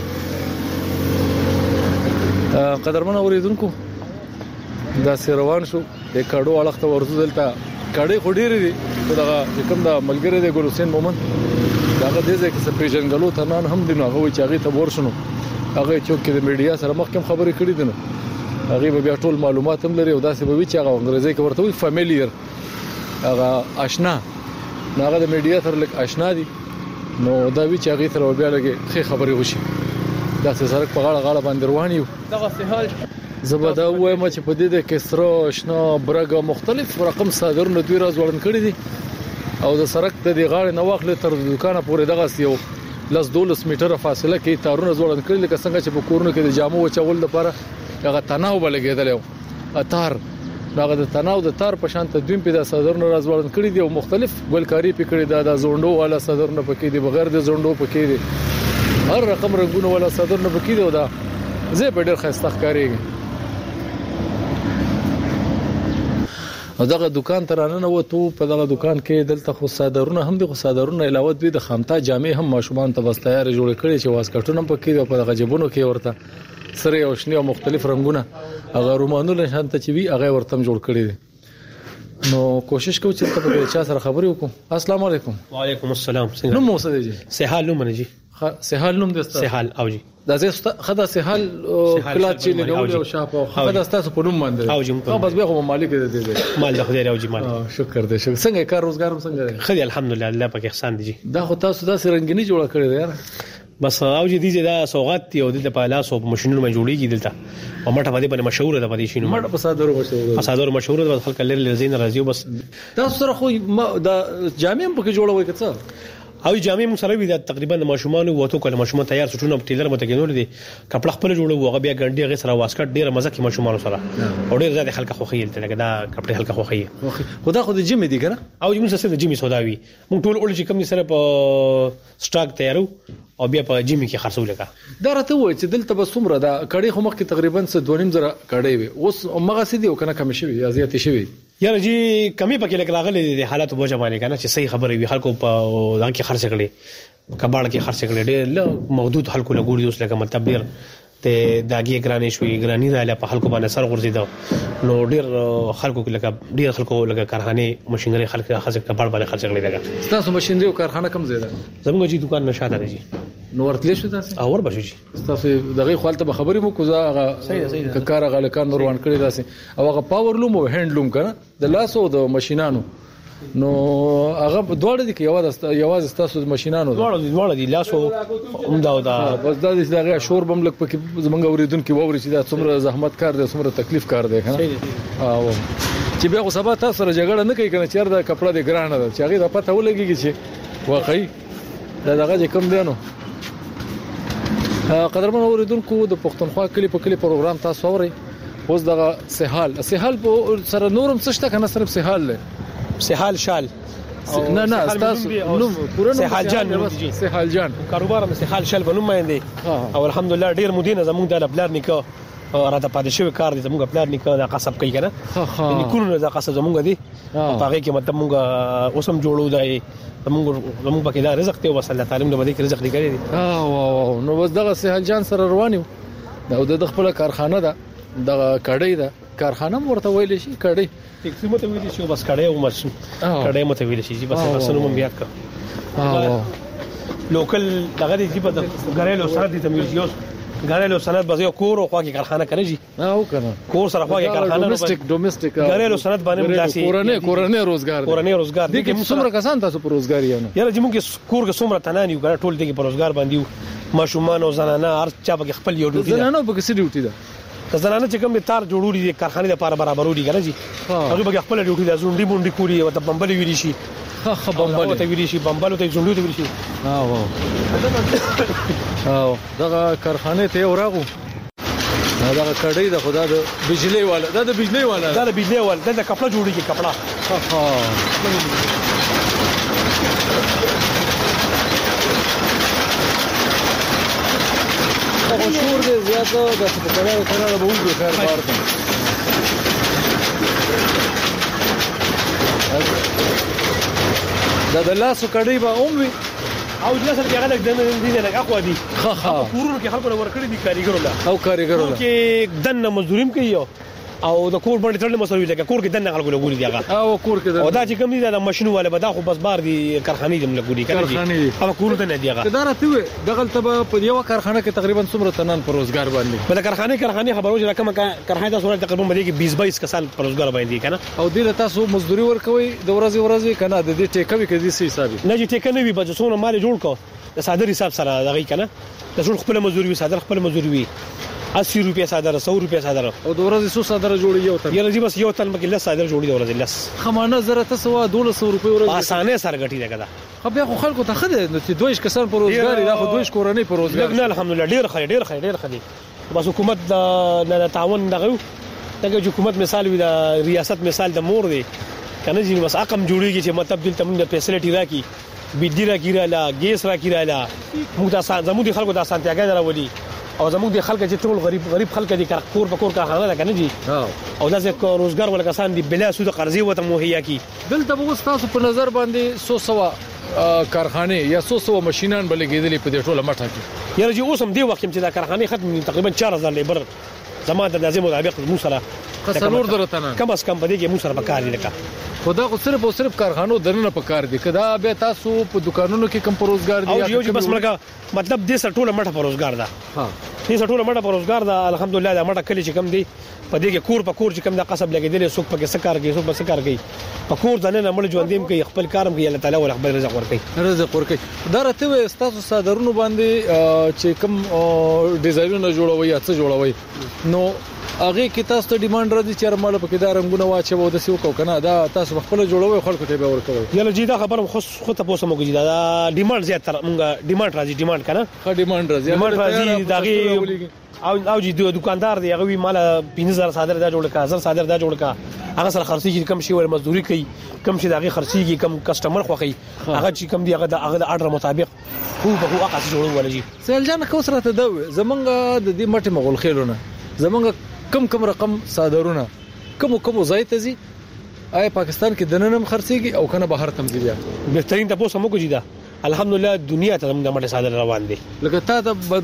قدرمن اوریدونکو دا روان شو د کډو اړخته ورزو دلته کډې خډيري دي دغه کوم د ملګری د ګل حسین مومن داغه د ځکه چې پیژنګلو ته نن هم دغه وی چې هغه ته ورشنو هغه چوک کې د میډیا سره مخکم خبرې کړې دي نو هغه به بیا ټول معلومات هم لري او داسې به وی چې هغه انګریزي کې ورته وي فاميلیر هغه آشنا هغه د میډیا سره لیک آشنا دي نو دا وی چې هغه سره بیا لګي خې خبري وشي دا سره په غاړه غاړه باندې روان یو دغه سهال زبدا وایم چې په دې د کسرو شنو برګه مختلف رقم صادرونه دوی راز وړاندې کړی دي او د سرک د دې غاړې نو واخلې تر دکانه پورې دغه یو لس دولس میټره فاصله کې تارونه وړاندې کړل لکه څنګه چې په کورونو کې د جامو چول لپاره هغه تناو بلګېدل یو اتار دغه د تناو د تار په شان تدوین په د صادرونه راز وړاندې کړی دي او مختلف ګلکاری پکړي د زوندو والا صادرونه پکې دي بغیر د زوندو پکې دي هر رقم رنگونه والا صادرونه پکې دي او دا زه په ډېر خسته ښکاریږي او دغه دکان ترانه وته په دغه دکان کې دلته خو صادرونه هم دي خو صادرونه علاوه دوی د خامتا جامې هم ماشومان ته بس تیار جوړ کړي چې واسکټونه هم پکې دي په دغه جبونو کې ورته سره او شنی او مختلف رنگونه هغه رومانونه شانته چې وی هغه ورته جوړ کړي دي نو کوشش کوم چې ته په چا سره خبرې وکم السلام علیکم وعلیکم السلام نو مو څه دی سهال نوم نه جی سهال نوم دسته سهال او جی دا زه خدا سهال کلات چې لګول او شاپ او خدا تاسو په نوم باندې او جی او بس به مالک دې دې مال د خدای او جی مال شکر دې شکر څنګه کار روزګار هم څنګه خدای الحمدلله الله پاک احسان دی جی دا خو تاسو دا سرنګنی جوړ کړی دی یار بس او جی دې دا سوغات دی او د په لاس او ماشينونو باندې جوړیږي دلته او مټه باندې باندې مشهور ده باندې شینو مټه په صادرو مشهور ده صادرو مشهور ده خلک لری زین راځي بس تاسو سره خو دا جامع هم پکې جوړوي که څه او جامع مو سره وي دا تقریبا ماشومان وته کله ماشومان تیار سټونه ټیلر مته کېنول دي کپړه خپل جوړو هغه بیا ګنډي هغه سره واسکټ ډیره مزه کې ماشومان سره او ډیر زیات خلک خو خیل ته دا کپړه خلک خو خیل خدا خو د جمی دي کنه او جمی سره د جمی سوداوي مونږ ټول اول چې کم سره په سٹاک تیارو او بیا په جمی کې خرڅول کا دا راته وای چې دلته به څومره دا کړي خو مخکې تقریبا څه دوه نیم زره کړي وي اوس مغه سدي او کنه کم شوی یا زیات شوی یاره جی کمی پکې لګ راغلي دي حالات بوجه باندې کنه چې صحیح خبره وي خلکو په دا کې خرڅ کړي کباړ کې خرڅ کړي ډېر محدود خلکو لګوري اوس لکه مطلب ډېر ته داګي ګرانی شوې ګرانی رااله په خلکو باندې سر غورځیدو نو ډېر خلکو کې لکه ډېر خلکو لکه کارخانه ماشينري خلک خرڅ کباړ باندې خرڅ کړي لګا تاسو ماشينري او کارخانه کم زیاده زموږ جی دکان نشاته دی نو ورتلی شو تاسو اور بشو جی تاسو دغه خپلته خبرې مو کوزا هغه کار غل کار روان کړی داسې او هغه پاور لوم او هند لوم کنه د لاسو د ماشينانو نو هغه دواړه دي کې یواز یواز تاسو د ماشينانو دواړه دي دواړه دي لاسو عمدا دا بس دا د دغه شور بم لک پکې زمونږ اوریدونکو ووري چې دا څومره زحمت کار دی څومره تکلیف کار دی کنه او چې بیا خو سبا تاسو سره جګړه نه کوي کنه چې دا کپڑا دی ګرانه ده چې هغه د پته ولګي چې واقعي دا دغه کوم دی نو قدرمن اوریدونکو د پښتونخوا کلی په کلی پروګرام تاسو اوري اوس دغه سهال سهال په سره نورم څه شته کنه صرف سهال له سهال شال نه نه تاسو نو پوره سهال جان سهال جان کاروبار مې سهال شال بنوم باندې او الحمدلله ډیر مدینه زموږ د بلار نیکو راته پاتې شوی کار دي زموږ بلار نیکو د قصب کوي کنه نیکونو د قصب زموږ دي هغه کې مطلب موږ اوسم جوړو دی زموږ زموږ پکې دا رزق ته وصله تعلیم د باندې رزق دی کړی ها واو نو بس دغه سهال جان سره روانیو دا د خپل کارخانه ده دغه کړی ده کارخانه ورته ویل شي کړی ټیکسي مته ویل شي بس کړی او مرشي کړی مته ویل شي بس بسنو مم یاد کړ ها لوکل دغه دی په غریلو سره دي تمویل یوس غریلو سند بزیو کور او خواږه کارخانه کوي جی او کنه کور سره خواږه کارخانه ډومېسټک ډومېسټک غریلو سند باندې ملاسي کورنه کورنه روزګار کورنه روزګار دي کې څومره کسان تاسو پر روزګار یو نه یاره چې موږ کور کې څومره تنانی وګړه ټول دي پر روزګار باندې ماشومان او زنانه هر چا به خپل یو ډیوټي زنانه به څه ډیوټي ده زنانه چې کوم تار جوړوړي دي کارخانه لپاره برابروري کنه جی هغه به خپل ډیوټي د زونډي بونډي کوړي او د بمبلي ویلی شي ها ها بمبلي ته ویلی شي بمبلو ته زونډي ته ویلی شي ها واو او دغه کارخانه ته وراغو دا کړی د خدا د بجلی والا دا د بجلی والا دا د بجلی والا دا د کپڑا جوړیږي کپڑا ها ها او شور دې زیاته د سپکړې سره به وګورو خیر بار ته دا د لاسو کړي به اوموي او د لاسو کې هغه د دې نه اقوا دي ها ها کورونو کې خلکو ورکړي دي کاریګرو لا او کاریګرو لا کې دنه مزدوریم کوي او د کور باندې تړل مسوي لکه کور کې دنه خلکو له ګوري دیغه او کور کې او دا چې کوم دي د ماشينو والے به دا خو بس بار دي کارخانه دي له ګوري کنه او کور ته نه دیغه دا راته دغه ته په یو کارخانه کې تقریبا څومره تنان پر روزګار باندې په کارخانه کارخانه خبرو چې کومه کارخانه تاسو تقریبا باندې کې بیس بایس کسان پر روزګار باندې کنه او دې تاسو مزدوري ورکوي د ورځې ورځې کنه د دې ټیکوي کې دې سي حساب نه چې ټیک نه وي به څونه مال جوړ کو د صادر حساب سره دغه کنه د ټول خپل مزدوري وي صادر خپل مزدوري وي اسی روپیا صادره سو روپیا صادره او د ورځې څو صادره جوړي یو تن یله جی بس یو تن مګل صادره جوړي د ورځې لس خمانه زره تاسو دولس سو روپیا ورځ اسانه سره غټي ده کدا خو بیا خو خلکو ته خده چې دویش کسان پر روزګار دا خو دویش کورنۍ پر روزګار نه الحمدلله ډیر خیر ډیر خیر ډیر خدي بس حکومت د تعاون دغه دغه حکومت مثال وي د ریاست مثال د مور دی کنه چې بس اقم جوړیږي چې مطلب دلته موږ د فیسیلیټي راکې بجلی راکې رااله ګیس راکې رااله موږ د زموږ خلکو د سانتیاګا راولي او زموږ د خلک چې ټول غریب غریب خلک دي کور په کور کارخانه ده کنه جی او داسې روزګار ول کسان دي بلا سود قرضې وته مهیا کی دلته به تاسو په نظر باندې سو سوا کارخانه یا سو سو ماشينان بلګېدلې په دې ټوله مټه کې یاره چې اوس هم دی وخت چې دا کارخانه ختم تقریبا چار هزار لیبر زموږ د لازم مطابق مو سره خسرور درته کم از کم بده کې مو سره پکاري لکه خدا خو صرف او صرف کارخانو درنه پکار دي کدا به تاسو په دکانونو کې کم پروزګار دي او یو چې بس ملګه مطلب دې سره ټوله مټه پروزګار ده ها دې سره ټوله مټه پروزګار ده الحمدلله دا مټه کلی چې کم دي په دې کې کور په کور چې کم د قصب لګیدل څوک په کې سکار کوي څوک په سکار کوي په کور ځنه نه مړ ژوندیم کوي خپل کارم کوي الله تعالی ول خپل رزق ورکوي رزق ورکوي دا راته تاسو صادرونو باندې چې کم ډیزاینونه جوړوي یا څه جوړوي نو هغه کې تاسو ته ډیماند راځي چې رماله پکې دا رنگونه واچو د سیو کو کنه دا تاسو خپل جوړوي خلکو ته به ورکوي یله جی دا خبره خو خو ته پوسه موږ دا ډیماند زیات تر موږ ډیماند راځي ډیماند کنه خو ډیماند راځي ډیماند راځي داغي او او جی دکاندار دی هغه مال پنځه هزار صادر دا جوړ کا هزار صادر دا جوړ کا هغه سره خرڅي کم شي ور مزدوري کوي کم شي داغي خرڅيږي کم کسٹمر خوخي هغه چې کم دی هغه د هغه د اډر مطابق خو به هو هغه جوړول ولجی سیل جان کو سره ته دا زمونږ د دې مټه مغول خېلونه زمونږ کم کم رقم صادرونه کوم کوم ځای ته زی آی پاکستان کې دننم خرڅيږي او کنه بهر تم زی بهترین تاسو موږ جیدا الحمدلله دنیا ته موږ مټه صادر روان دي لکه تا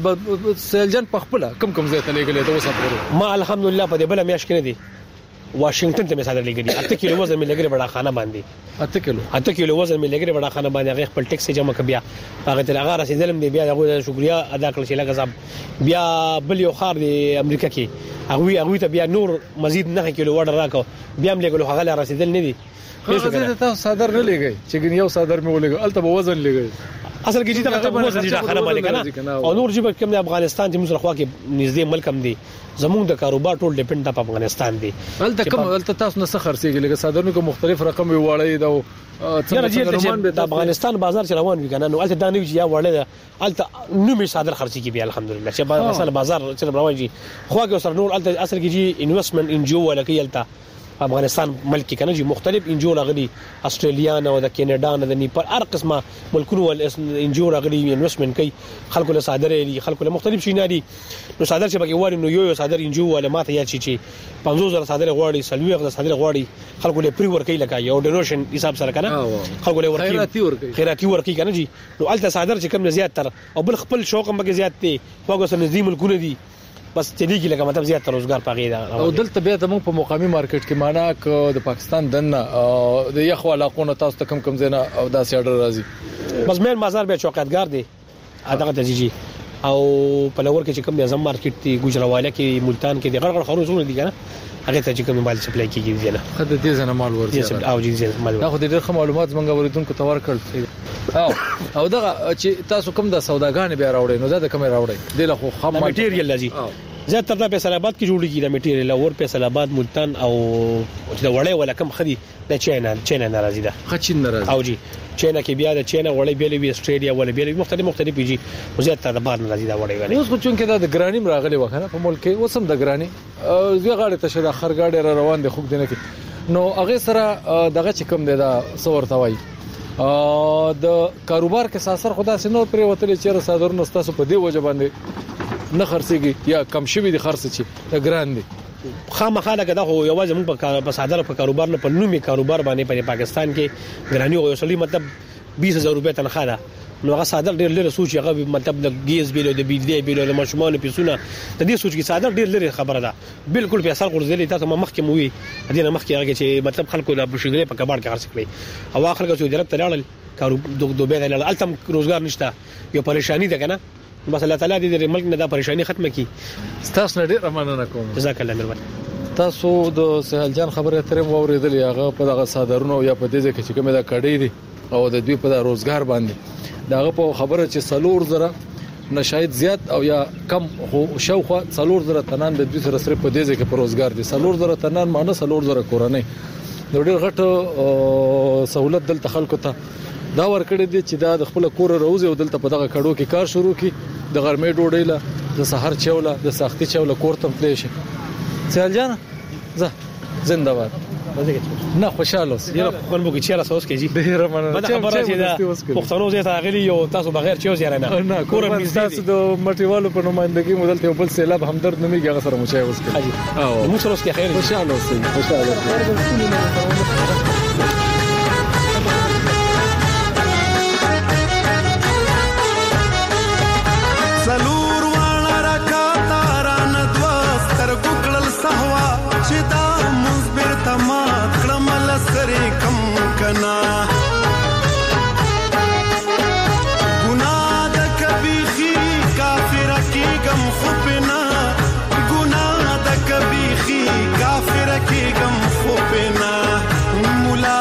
د سیلجن پخپله کم کم ځای ته لګلې ته وسه ما الحمدلله په دې بل میاش کې نه دي واشنگټن ته صادر لګلې اته کیلو وزن مې لګره بڑا خانه باندې اته کیلو اته کیلو وزن مې لګره بڑا خانه باندې هغه خپل ټیکس جمع ک بیا هغه تل هغه رسیدلم دی بیا هغه شکریا ادا کړل چې لکه صاحب بیا بل یو خار دی امریکا کې هغه هغه ته بیا نور مزید نه کیلو وړ راکو بیا هم لګلو هغه رسیدل نه دي هغه ته صادر نه لګي چې یو صادر مې ولګ الته وزن لګي اصل کې چې دا ته وزن دي خانه باندې کنه او نور جيب کوم د افغانستان چې موږ خوا کې نږدې ملک هم دي زموږ د کاروبار ټول ډیپند په افغانستان دي الته کوم الته تاسو نه څه خرڅيږي لکه صادرونو کې مختلف رقم وی وړي دا څنګه د افغانستان بازار چې روان وي کنه نو الته دانه چې یا وړي الته نو می صادر خرڅيږي بیا الحمدلله چې مثلا بازار چې روان دي خو کې سره نور الته اصل کې جی انویسټمنت انجو ولا کې الته افغانستان ملک کې کنه جی مختلف انجو راغلي استرالیا نه او د کینیډا نه د نیپال هر قسمه ملکونو ول انجو راغلي انویسټمنت کوي خلکو له صادر لري خلکو له مختلف شي نه دي نو صادر چې بګي واري نو یو یو صادر انجو ولا ماته یا چی چی پنځوس زره صادر غواړي سلوي غو صادر غواړي خلکو له پری ور کوي لکه یو ډونیشن حساب سره کنه خلکو له ور کوي خیراتي ور کوي خیراتي ور کوي کنه جی نو الته صادر چې کم زیات تر او بل خپل شوق هم بګي زیات دي خو سره نظام ملکونه دي بس تدیږي لکه مطلب زیات روزګار پغې دا او دلته بیا د موږ په مقامی مارکیټ کې معنا ک د پاکستان دنه د یخ علاقونو تاسو ته کم کم زینا او داسې اډر راځي بس مېل بازار به چوکاتګار دی اته ته جی او په لور کې چې کوم د اعظم مارکیټ دی ګجراواله کې ملتان کې د غړغړ خروزونه دي کنه هغه ته چې کوم موبایل سپلای کیږي دی نه خد دې زنه مال ورته او جی زنه مال دا خو ډېر معلومات زمونږ اوریدونکو ته ورکړل او او دا چې تاسو کوم د سوداګانې بیا راوړئ نو دا د کوم راوړئ د له خو خام مټیریل لږی زیات تر د فیصل آباد کې جوړیږي د میټیریل اور فیصل آباد ملتان او چې د وړې ولا کم خدي د چینا چینا ناراضي ده خچین ناراضي او جی چینا کې بیا د چینا وړې بیلې وی استرالیا ولا بیلې مختلف مختلف پیږي زیات تر د بار ناراضي ده وړې غني اوس خو چون کې دا د ګرانی راغلي وخنه په ملک کې وسم د ګرانی زوی غاړه ته شدا خرګاډي را روان دي خوب دینه کې نو هغه سره دغه چې کم دی دا سور توای د کاروبار کې ساسر خدا سينو پر وتل چې صادرونه ستاسو په دی وجه باندې نه خرڅيږي یا کم شوی دي خرڅ چی د ګران دي خامخا لکه دا خو یوازې موږ په صادره په کاروبار نه په نومي کاروبار باندې په پاکستان کې ګرانی او یوسلی مطلب بیس هزار روپے تنخواه ده نو هغه صادر ډېر لري سوچ هغه مطلب د ګیس بیل او د بجلی بیل او د ماشومان پیسونه د دې سوچ کې صادر ډېر لري خبره ده بالکل په اثر غورځلې تاسو ما مخکې مو وي دې نه مخکې هغه چې مطلب خلکو د بشګری په کباړ کې خرڅ کړي او خلکو چې درک تلاړل کارو دوبه نه لاله التم روزګار نشته یو پریشانی ده کنه بس الله تعالی دې ملک نه دا پریشانی ختمه کړي تاسو نه ډېر مننه کوم جزاک الله مهربان تاسو د سهل جان خبره ترې واوریدلې هغه په دغه صادرونو یا په دې ځکه چې کومه دا کړې دي او د دوی په روزګار باندې داغه په خبره چې سلور زره نه شاید زیات او یا کم خو شوخه سلور زره تنان د دوی سره سره په دې ځکه په روزګار دي سلور زره تنان معنی سلور زره کورنۍ د ډېر غټ سہولت دلته خلکو ته دا ورکړی دي چې دا د خپل کور روزي او دلته په دغه کډو کې کار شروع کی د غرمې ډوډۍ له د سحر چوله د ساختي چوله کور تم تلی شي سهل جان زه زنده باد نه خوشاله اوس یره خپل مو کې چیرې سوس کې جی ډیر مننه دا خبره چې دا پښتنو زه ته غلي یو تاسو بغیر چوز یاره نه نه کورم تاسو د مټیوالو په نمائندګي مدل ته بل سیلاب همدرد نه میږي هغه سره مو چای اوس کې او مو سره اوس کې خیر خوشاله اوس خوشاله سلور وانا رکاتا ران دوستر گکلل سهوا چې دا مزبر تمات کلمل سری کم کنا گناہ دا کبھی خی کافر کی گم خوبنا گناہ دا کبھی خی کافر کی گم خوبنا مولا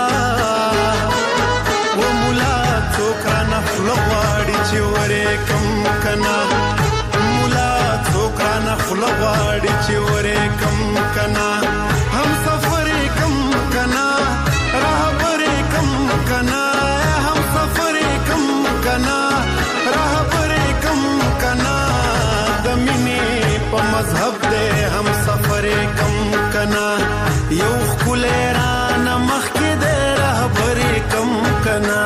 و مولا توکا نفل غواړي چې ورې کم کنا خپل غواړي چې ورې کم کنا هم سفر کم کنا رهبر کم کنا هم سفر کم کنا رهبر کم کنا د مینې په مذهب دې هم سفر کم کنا یو خپل رانه مخکې دې رهبر کم کنا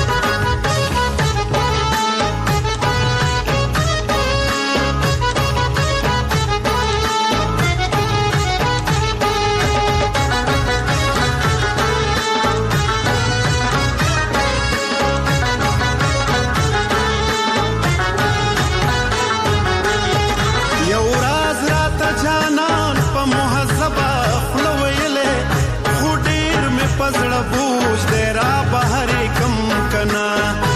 پزړه بوج دې را بهر کم کنا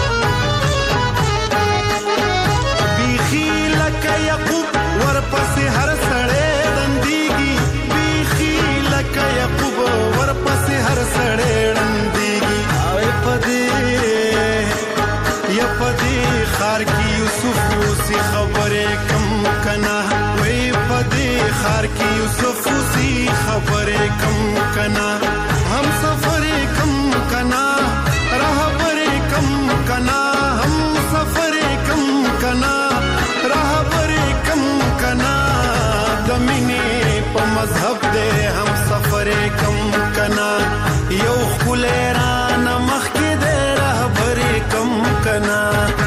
بیخي لکه یعقوب ورپسې هر سړی ړندېږي بیخي لکه یعقوب ورپسې هر سړی ړندېږي او پدې یا پدې خار کې یوسف اوسې خبرې کم کنا وای پدې خار کې یوسف اوسې خبرې کم کنا हम सफर कम कना रहबर कम कना हम सफर कम कना रहबर कम कना दमिने प मजहब दे हम सफर कम कना यो खुलेरान मखके दे रहबर कम कना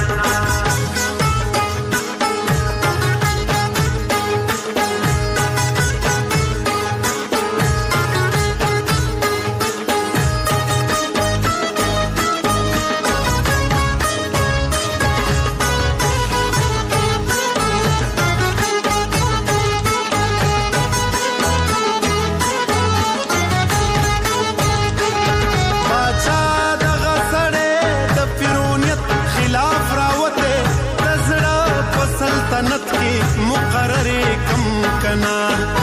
مقرر کم کنا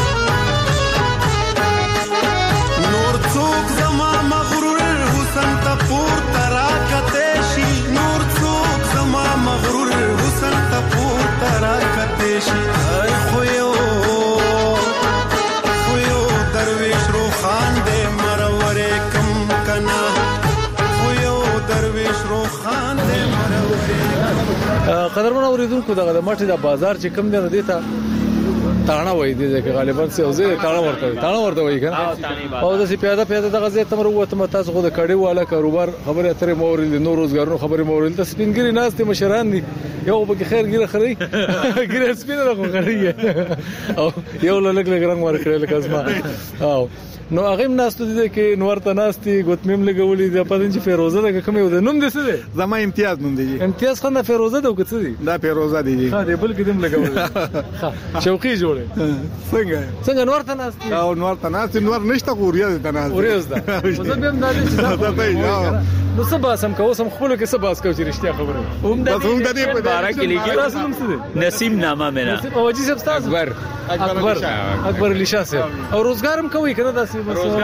نور څوک زما مغرور حسن ته پور ترا کته شي نور څوک زما مغرور حسن ته پور ترا کته شي خو یو خو یو درویش روخان دې مرور کم کنا خو یو درویش روخان دې مرور قدرمن اوریدونکو دغه د ماټي د بازار چې کم دی نو دیتا تاڼه وای دي چې غالبا څه اوزه تاڼه ورته تاڼه ورته وای کنه او د سی پیاده پیاده دغه ځای تمر وته تاسو خو د کډي والا کاروبار خبره اترې مورل نو روزګارونو خبره مورل ته سپینګری ناس ته مشران دي یو به خیر ګیره خري ګیره سپینه راغو خري او یو لګ لګ رنگ ورکړل کزما او نو هغه ناس ته دي کې نورته ناس دي ګوتمیم لګولې د پدین چې فیروزه د کومه و د نوم دي څه دي زما امتیاز نوم دي امتیاز خنه فیروزه د وکړه دي دا فیروزه دي ها دې بل کې دم لګولې شوقي جوړه څنګه څنګه نورته ناس دي او نورته ناس نور نشته غوریا دي ناس غوریا ده زه به هم دالې چې نو سبا سم کو سم خپل کې سبا اس کو چې رښتیا خبره هم د دې په بارا کې لیکي نسیم نامه میرا او جی سب استاد اکبر اکبر اکبر علی شاه صاحب او روزګارم کوي کنه داسې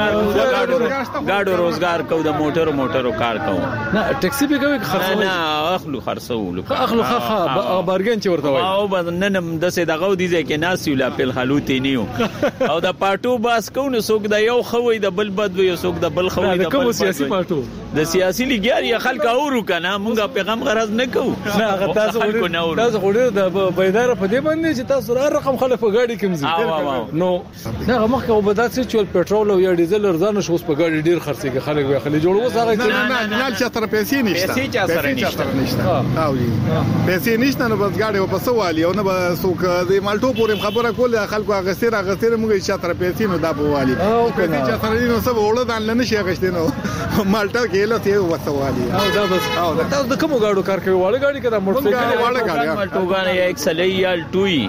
روزګار گاډو روزګار کو د موټر موټرو کار کو نه ټیکسي به کوي خرڅو نه اخلو خرڅو اخلو خا بارګن چې ورته وای او بدنن د سه دغه دي چې ناس یو لا په خلوتی نیو او د پټو باس کو نو څوک د یو خوي د بل بد وي څوک د بل خوي د بل سیاسي پټو د سیاسي لګیاري خلک اورو کنه مونږه پیغام غرض نه کوو نه هغه تاسو تاسو غوډه د بيدار په دې باندې چې تاسو را رقم خلک په ګاډي کې مزي نو نه مخکې وبدات چې پټرول او یا ډیزل ارزان شو اوس په ګاډي ډیر خرڅيږي خلک به خلک جوړو هغه نه نه نه چې تر پیسې نشته پیسې چې سره نشته او پیسې نشته نو بس ګاډي په سوالي او نه به څوک د مالټو پورې خبره کوله خلکو هغه سره هغه سره موږ چې تر پیسې نو دا بوالي پیسې چې سره نو سب وړه دان نه شي غشتنو مالټا کېله ته وسوالي او دا بس او تاسو د کوم ګاډو کار کوي واړه ګاډي کړه موټر سایکل واړه ګاډي مالټوګان یا اکسلیال ټوي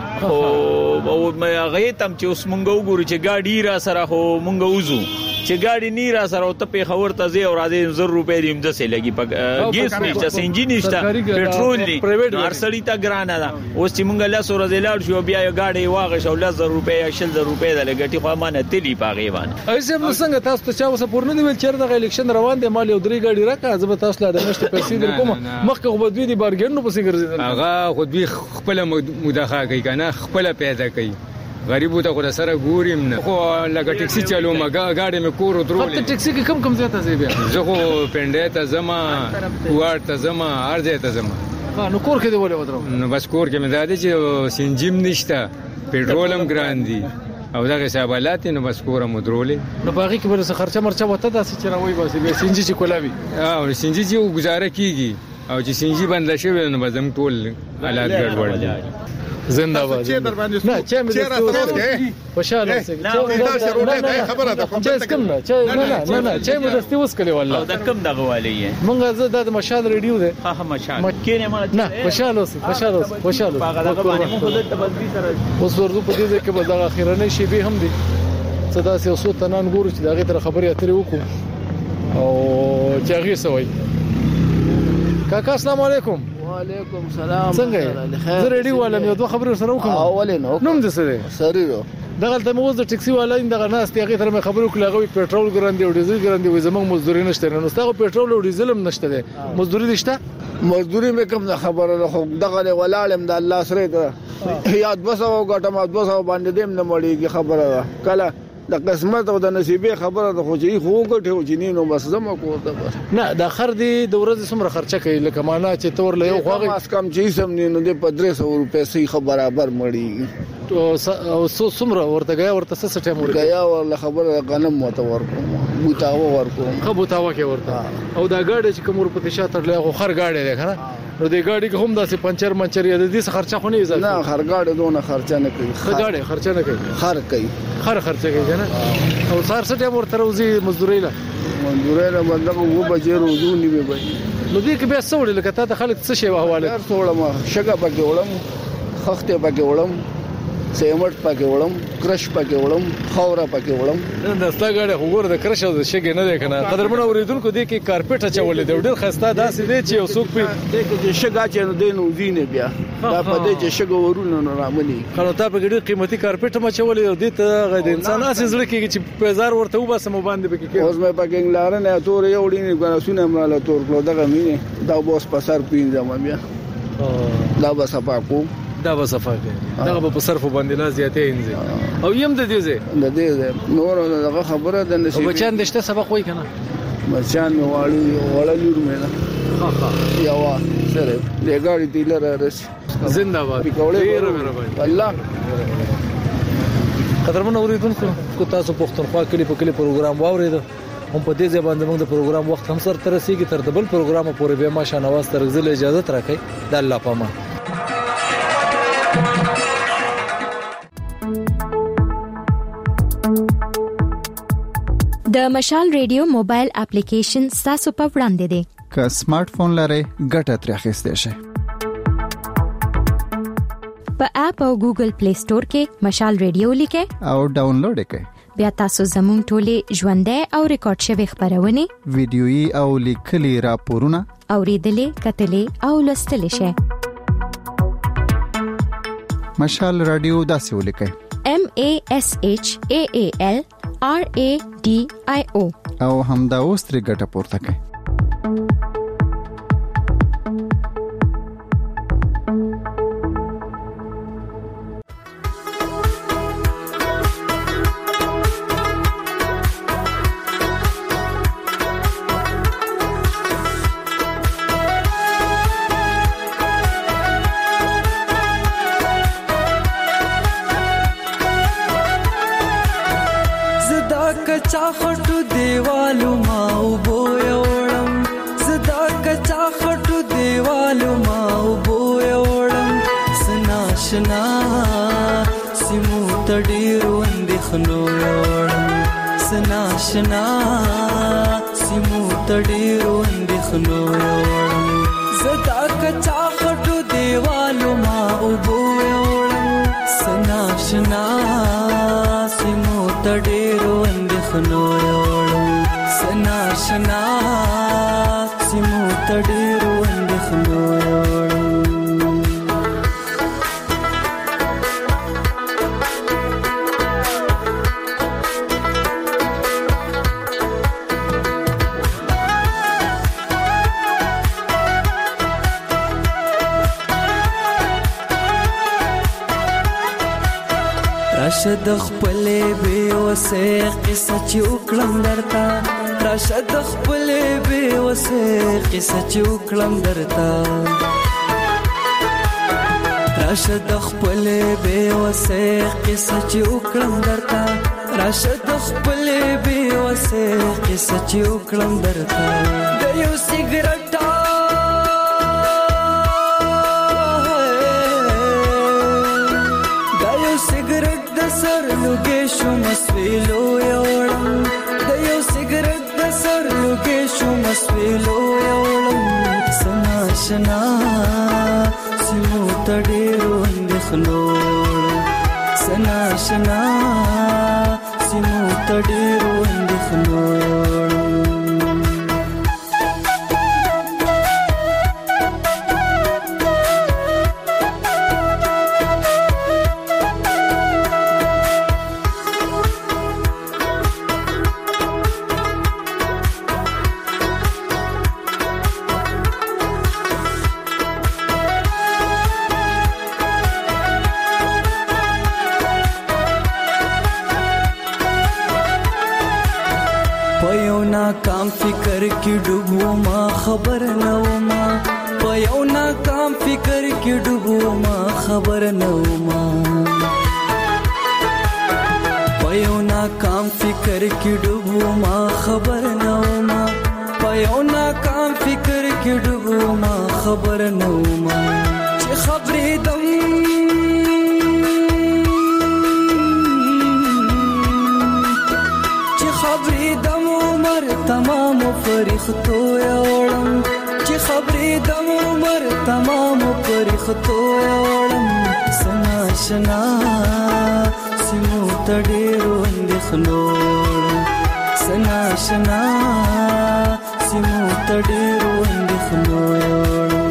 او او هغه تم چې اوس مونږ وګورو چې ګاډي را سره هو مونږ وزو چې ګاډي نه را سره او ته په خبر ته زی او راځي زر روپے دیم د سه لګي په ګیس نشته سنجي نشته پټرول نه ارسړی تا ګرانه ده اوس چې مونږ له سور زیلاړ شو بیا یو ګاډي واغښ او لزر روپے یا شل روپے د لګټي خو مانه تلی پاغي باندې ایسه نو څنګه تاسو ته چا وسه پورنه دی ول چیرې د الیکشن روان دی مال یو درې ګاډي راکړه زه به تاسو له دمشق پیسې در کوم مخکې خو بدوی دی بارګن نو پسې ګرځیدل هغه خو دوی خپل مداخله کوي کنه خپل پیدا کوي غریبو ته خو سره ګوریم نه خو لکه ټیکسي چالو ما گاډي مې کور درولې ته ټیکسي کې کم کم ځای ته ځې بیا زه خو پنده ته زما وارد ته زما ارزه ته زما نو کور کې دی ولې ودرو نو بس کور کې مې زده چې سنجیم نشته پټرولم ګران دي او دا حسابات نو بس کور مو درولې نو باقي کې ورسره خرچه مرچه وته داسې چې راوي بس به سنجي چې کولاوي او سنجي چې گزاره کیږي او چې سنجي بند شي نو بزم ټول حالات ګډوډ زنده باد نه چې مې دستو خوشاله اوسې نه خبره ده چې کوم نه چې نه نه نه چې مې دستو اوس کړی والله او دا کوم دغه والی مونږ زه د مشال ریډیو ده ها ها مشال کینه ما نه خوشاله اوسې خوشاله اوسې خوشاله هغه باندې مونږ د تبدیل سره اوس ورته په دې کې به دا اخیرنۍ شی به هم دي صدا سي اوسو تنان ګورو چې دا غي تر خبرې اترې وکړو او چې هغه سوي کاکا السلام علیکم وعلیکم السلام څنګه زه ریډي والم یو دوه خبرې سره وکم اولینو نوم دې څه دی سریرو دغه ته موږ د ټیکسي والا دغه ناس ته هغه تر مې خبرو کړل هغه پېټرول ګران دی او ډیزل ګران دی زمونږ مزدوري نشته نو ستاسو پېټرول او ډیزل هم نشته دی مزدوري نشته مزدوري مې کوم خبره خو دغه ولالم د الله سره ته یاد بسو غټم بسو باندې دیم نه مړیږي خبره کله د قسمت او د نصیبې خبره د خو چې خو غټه او جنینو بس زما کو ده نه د خر دی د ورځې څومره خرچه کوي لکه معنا چې تور له یو خواږه ماس کم چې سم نه نو د درې سوه روپۍ سي برابر مړی او څومره ورته غیا ورته څه ټیم ورته غیا ول خبره غنم مو ته ورکوم بوتاو ورکوم خو بوتاو کې ورته او دا ګاډي چې کوم ورپته شاته له خر ګاډي ده کنه نو د ګاډي کې هم داسې پنچر منچر یا د دې خرچه خو نه ایزه نه خر ګاډي دونه خرچه نه کوي خر ګاډي خرچه نه کوي خر کوي خر خرچه کوي کنه او سار څه ټیم ورته روزي مزدوري له مزدوري له بنده وو بجې روزو نیوي به نو دې کې بیا څوړي لکه تا ته خلک څه شی حواله هر څوړم شګه پکې وړم خخته پکې وړم سیمټ پکې وړم کرش پکې وړم خاوره پکې وړم نن دستا غاډه وګوره د کرش او د شګې نه ده کنه قدرمن اوریدونکو دې کې کارپټ اچولې دی ډېر خسته داسې دی چې یو څوک په دې کې شګه چې نو دینو زینې بیا دا په دې چې شګه ورونه نه رامني خلک ته په ډېر قیمتي کارپټ مچولې او دې ته غد انسان اسې زړه کې چې پیزار ورته وباسم باندې به کې اوس مې پکې انګلار نه تور یو ډینې غنا سونه مالا تور کړو دغه مینه دا بوس په سر پینځم بیا دا بس پاکو دا به صفه کوي دا به صرف باندې لا زیاتې انځي او یم د دې زه د دې نور دغه خبره د نشي بچان دشته سبق وای کنه بچان واړو وړلور مې نه ها ها یوا سره د ګاډي دیلر رس زنده باد ډیر مهرباني الله قدرمن اوریدونکو کو تاسو پښتونخوا کلی په کلی پروګرام واورید هم په دې ځای باندې موږ د پروګرام وخت هم سره ترسيږي تر د بل پروګرام پورې به ما شانواز ترغزل اجازه ترکې د الله پامان. د مشال ریډیو موبایل اپلیکیشن تاسو په وړاندې دی. که سمارټ فون لرئ ګټه ترې اخیستئ شئ. په اپ او ګوګل پلی سٹور کې مشال ریډیو لیکئ او ډاونلوډ یې کړئ. بیا تاسو زموږ ټولې ژوندۍ او ریکارډ شوی خبرونه ویډیويي او لیکلي راپورونه اوریدلې کتلې او لوستلې شئ. مشال رادیو داسې ولیکئ M A S H A A L R A D I O او همدا اوس ترې ګټه پورته کړئ. कच्चा खटू देवालू माऊ बोयोड़म सदा कच्चा खटू देवालू माऊ बोयोड़म सनाशना सिमू तडीरो अंदिखनोयोड़म सनाशना सिमू तडीरो अंदिखनोयोड़म सदा कच्चा खटू देवालू माऊ बोयोड़म सनाशना सिमू तडीरो خنويوړم سناشنا سیمو تډیرو اندخنويوړم. راشد خپلې به وسه قصه چوکلم درتا راشد خپلې به وسه قصه چوکلم درتا راشد خپلې به وسه قصه چوکلم درتا راشد خپلې به وسه قصه چوکلم درتا د یو سیګریټ سر لوګې شو مسویلو یوړم د یو سیګریټ د سر لوګې شو مسویلو یوړم سناشنا سیمو تډیرو اندخنوړم سناشنا سیمو تډیرو اندخنوړم. کام فکر کی ډوبو ما خبر نه وما پيو نا کام فکر کی ډوبو ما خبر نه وما پيو نا کام فکر کی ډوبو ما خبر نه وما پيو نا کام فکر کی ډوبو ما خبر نه وما چې خبرې دم چې خبرې دم تمام فرښتو یوړم چې خبرې د عمر تمام فرښتو یوړم سناشنا سیمو تډیرو اندخنوړم سناشنا سیمو تډیرو اندخنوړم.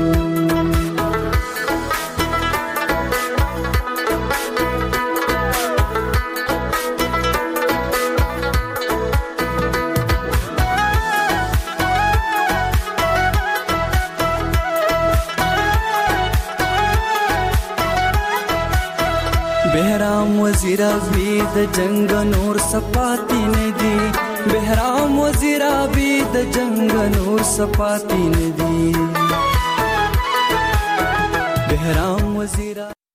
بهرام وزیرا بی د جنگ نور سپاتی ندی بهرام وزیرا بی د جنگ نور سپاتی ندی بهرام وزیرا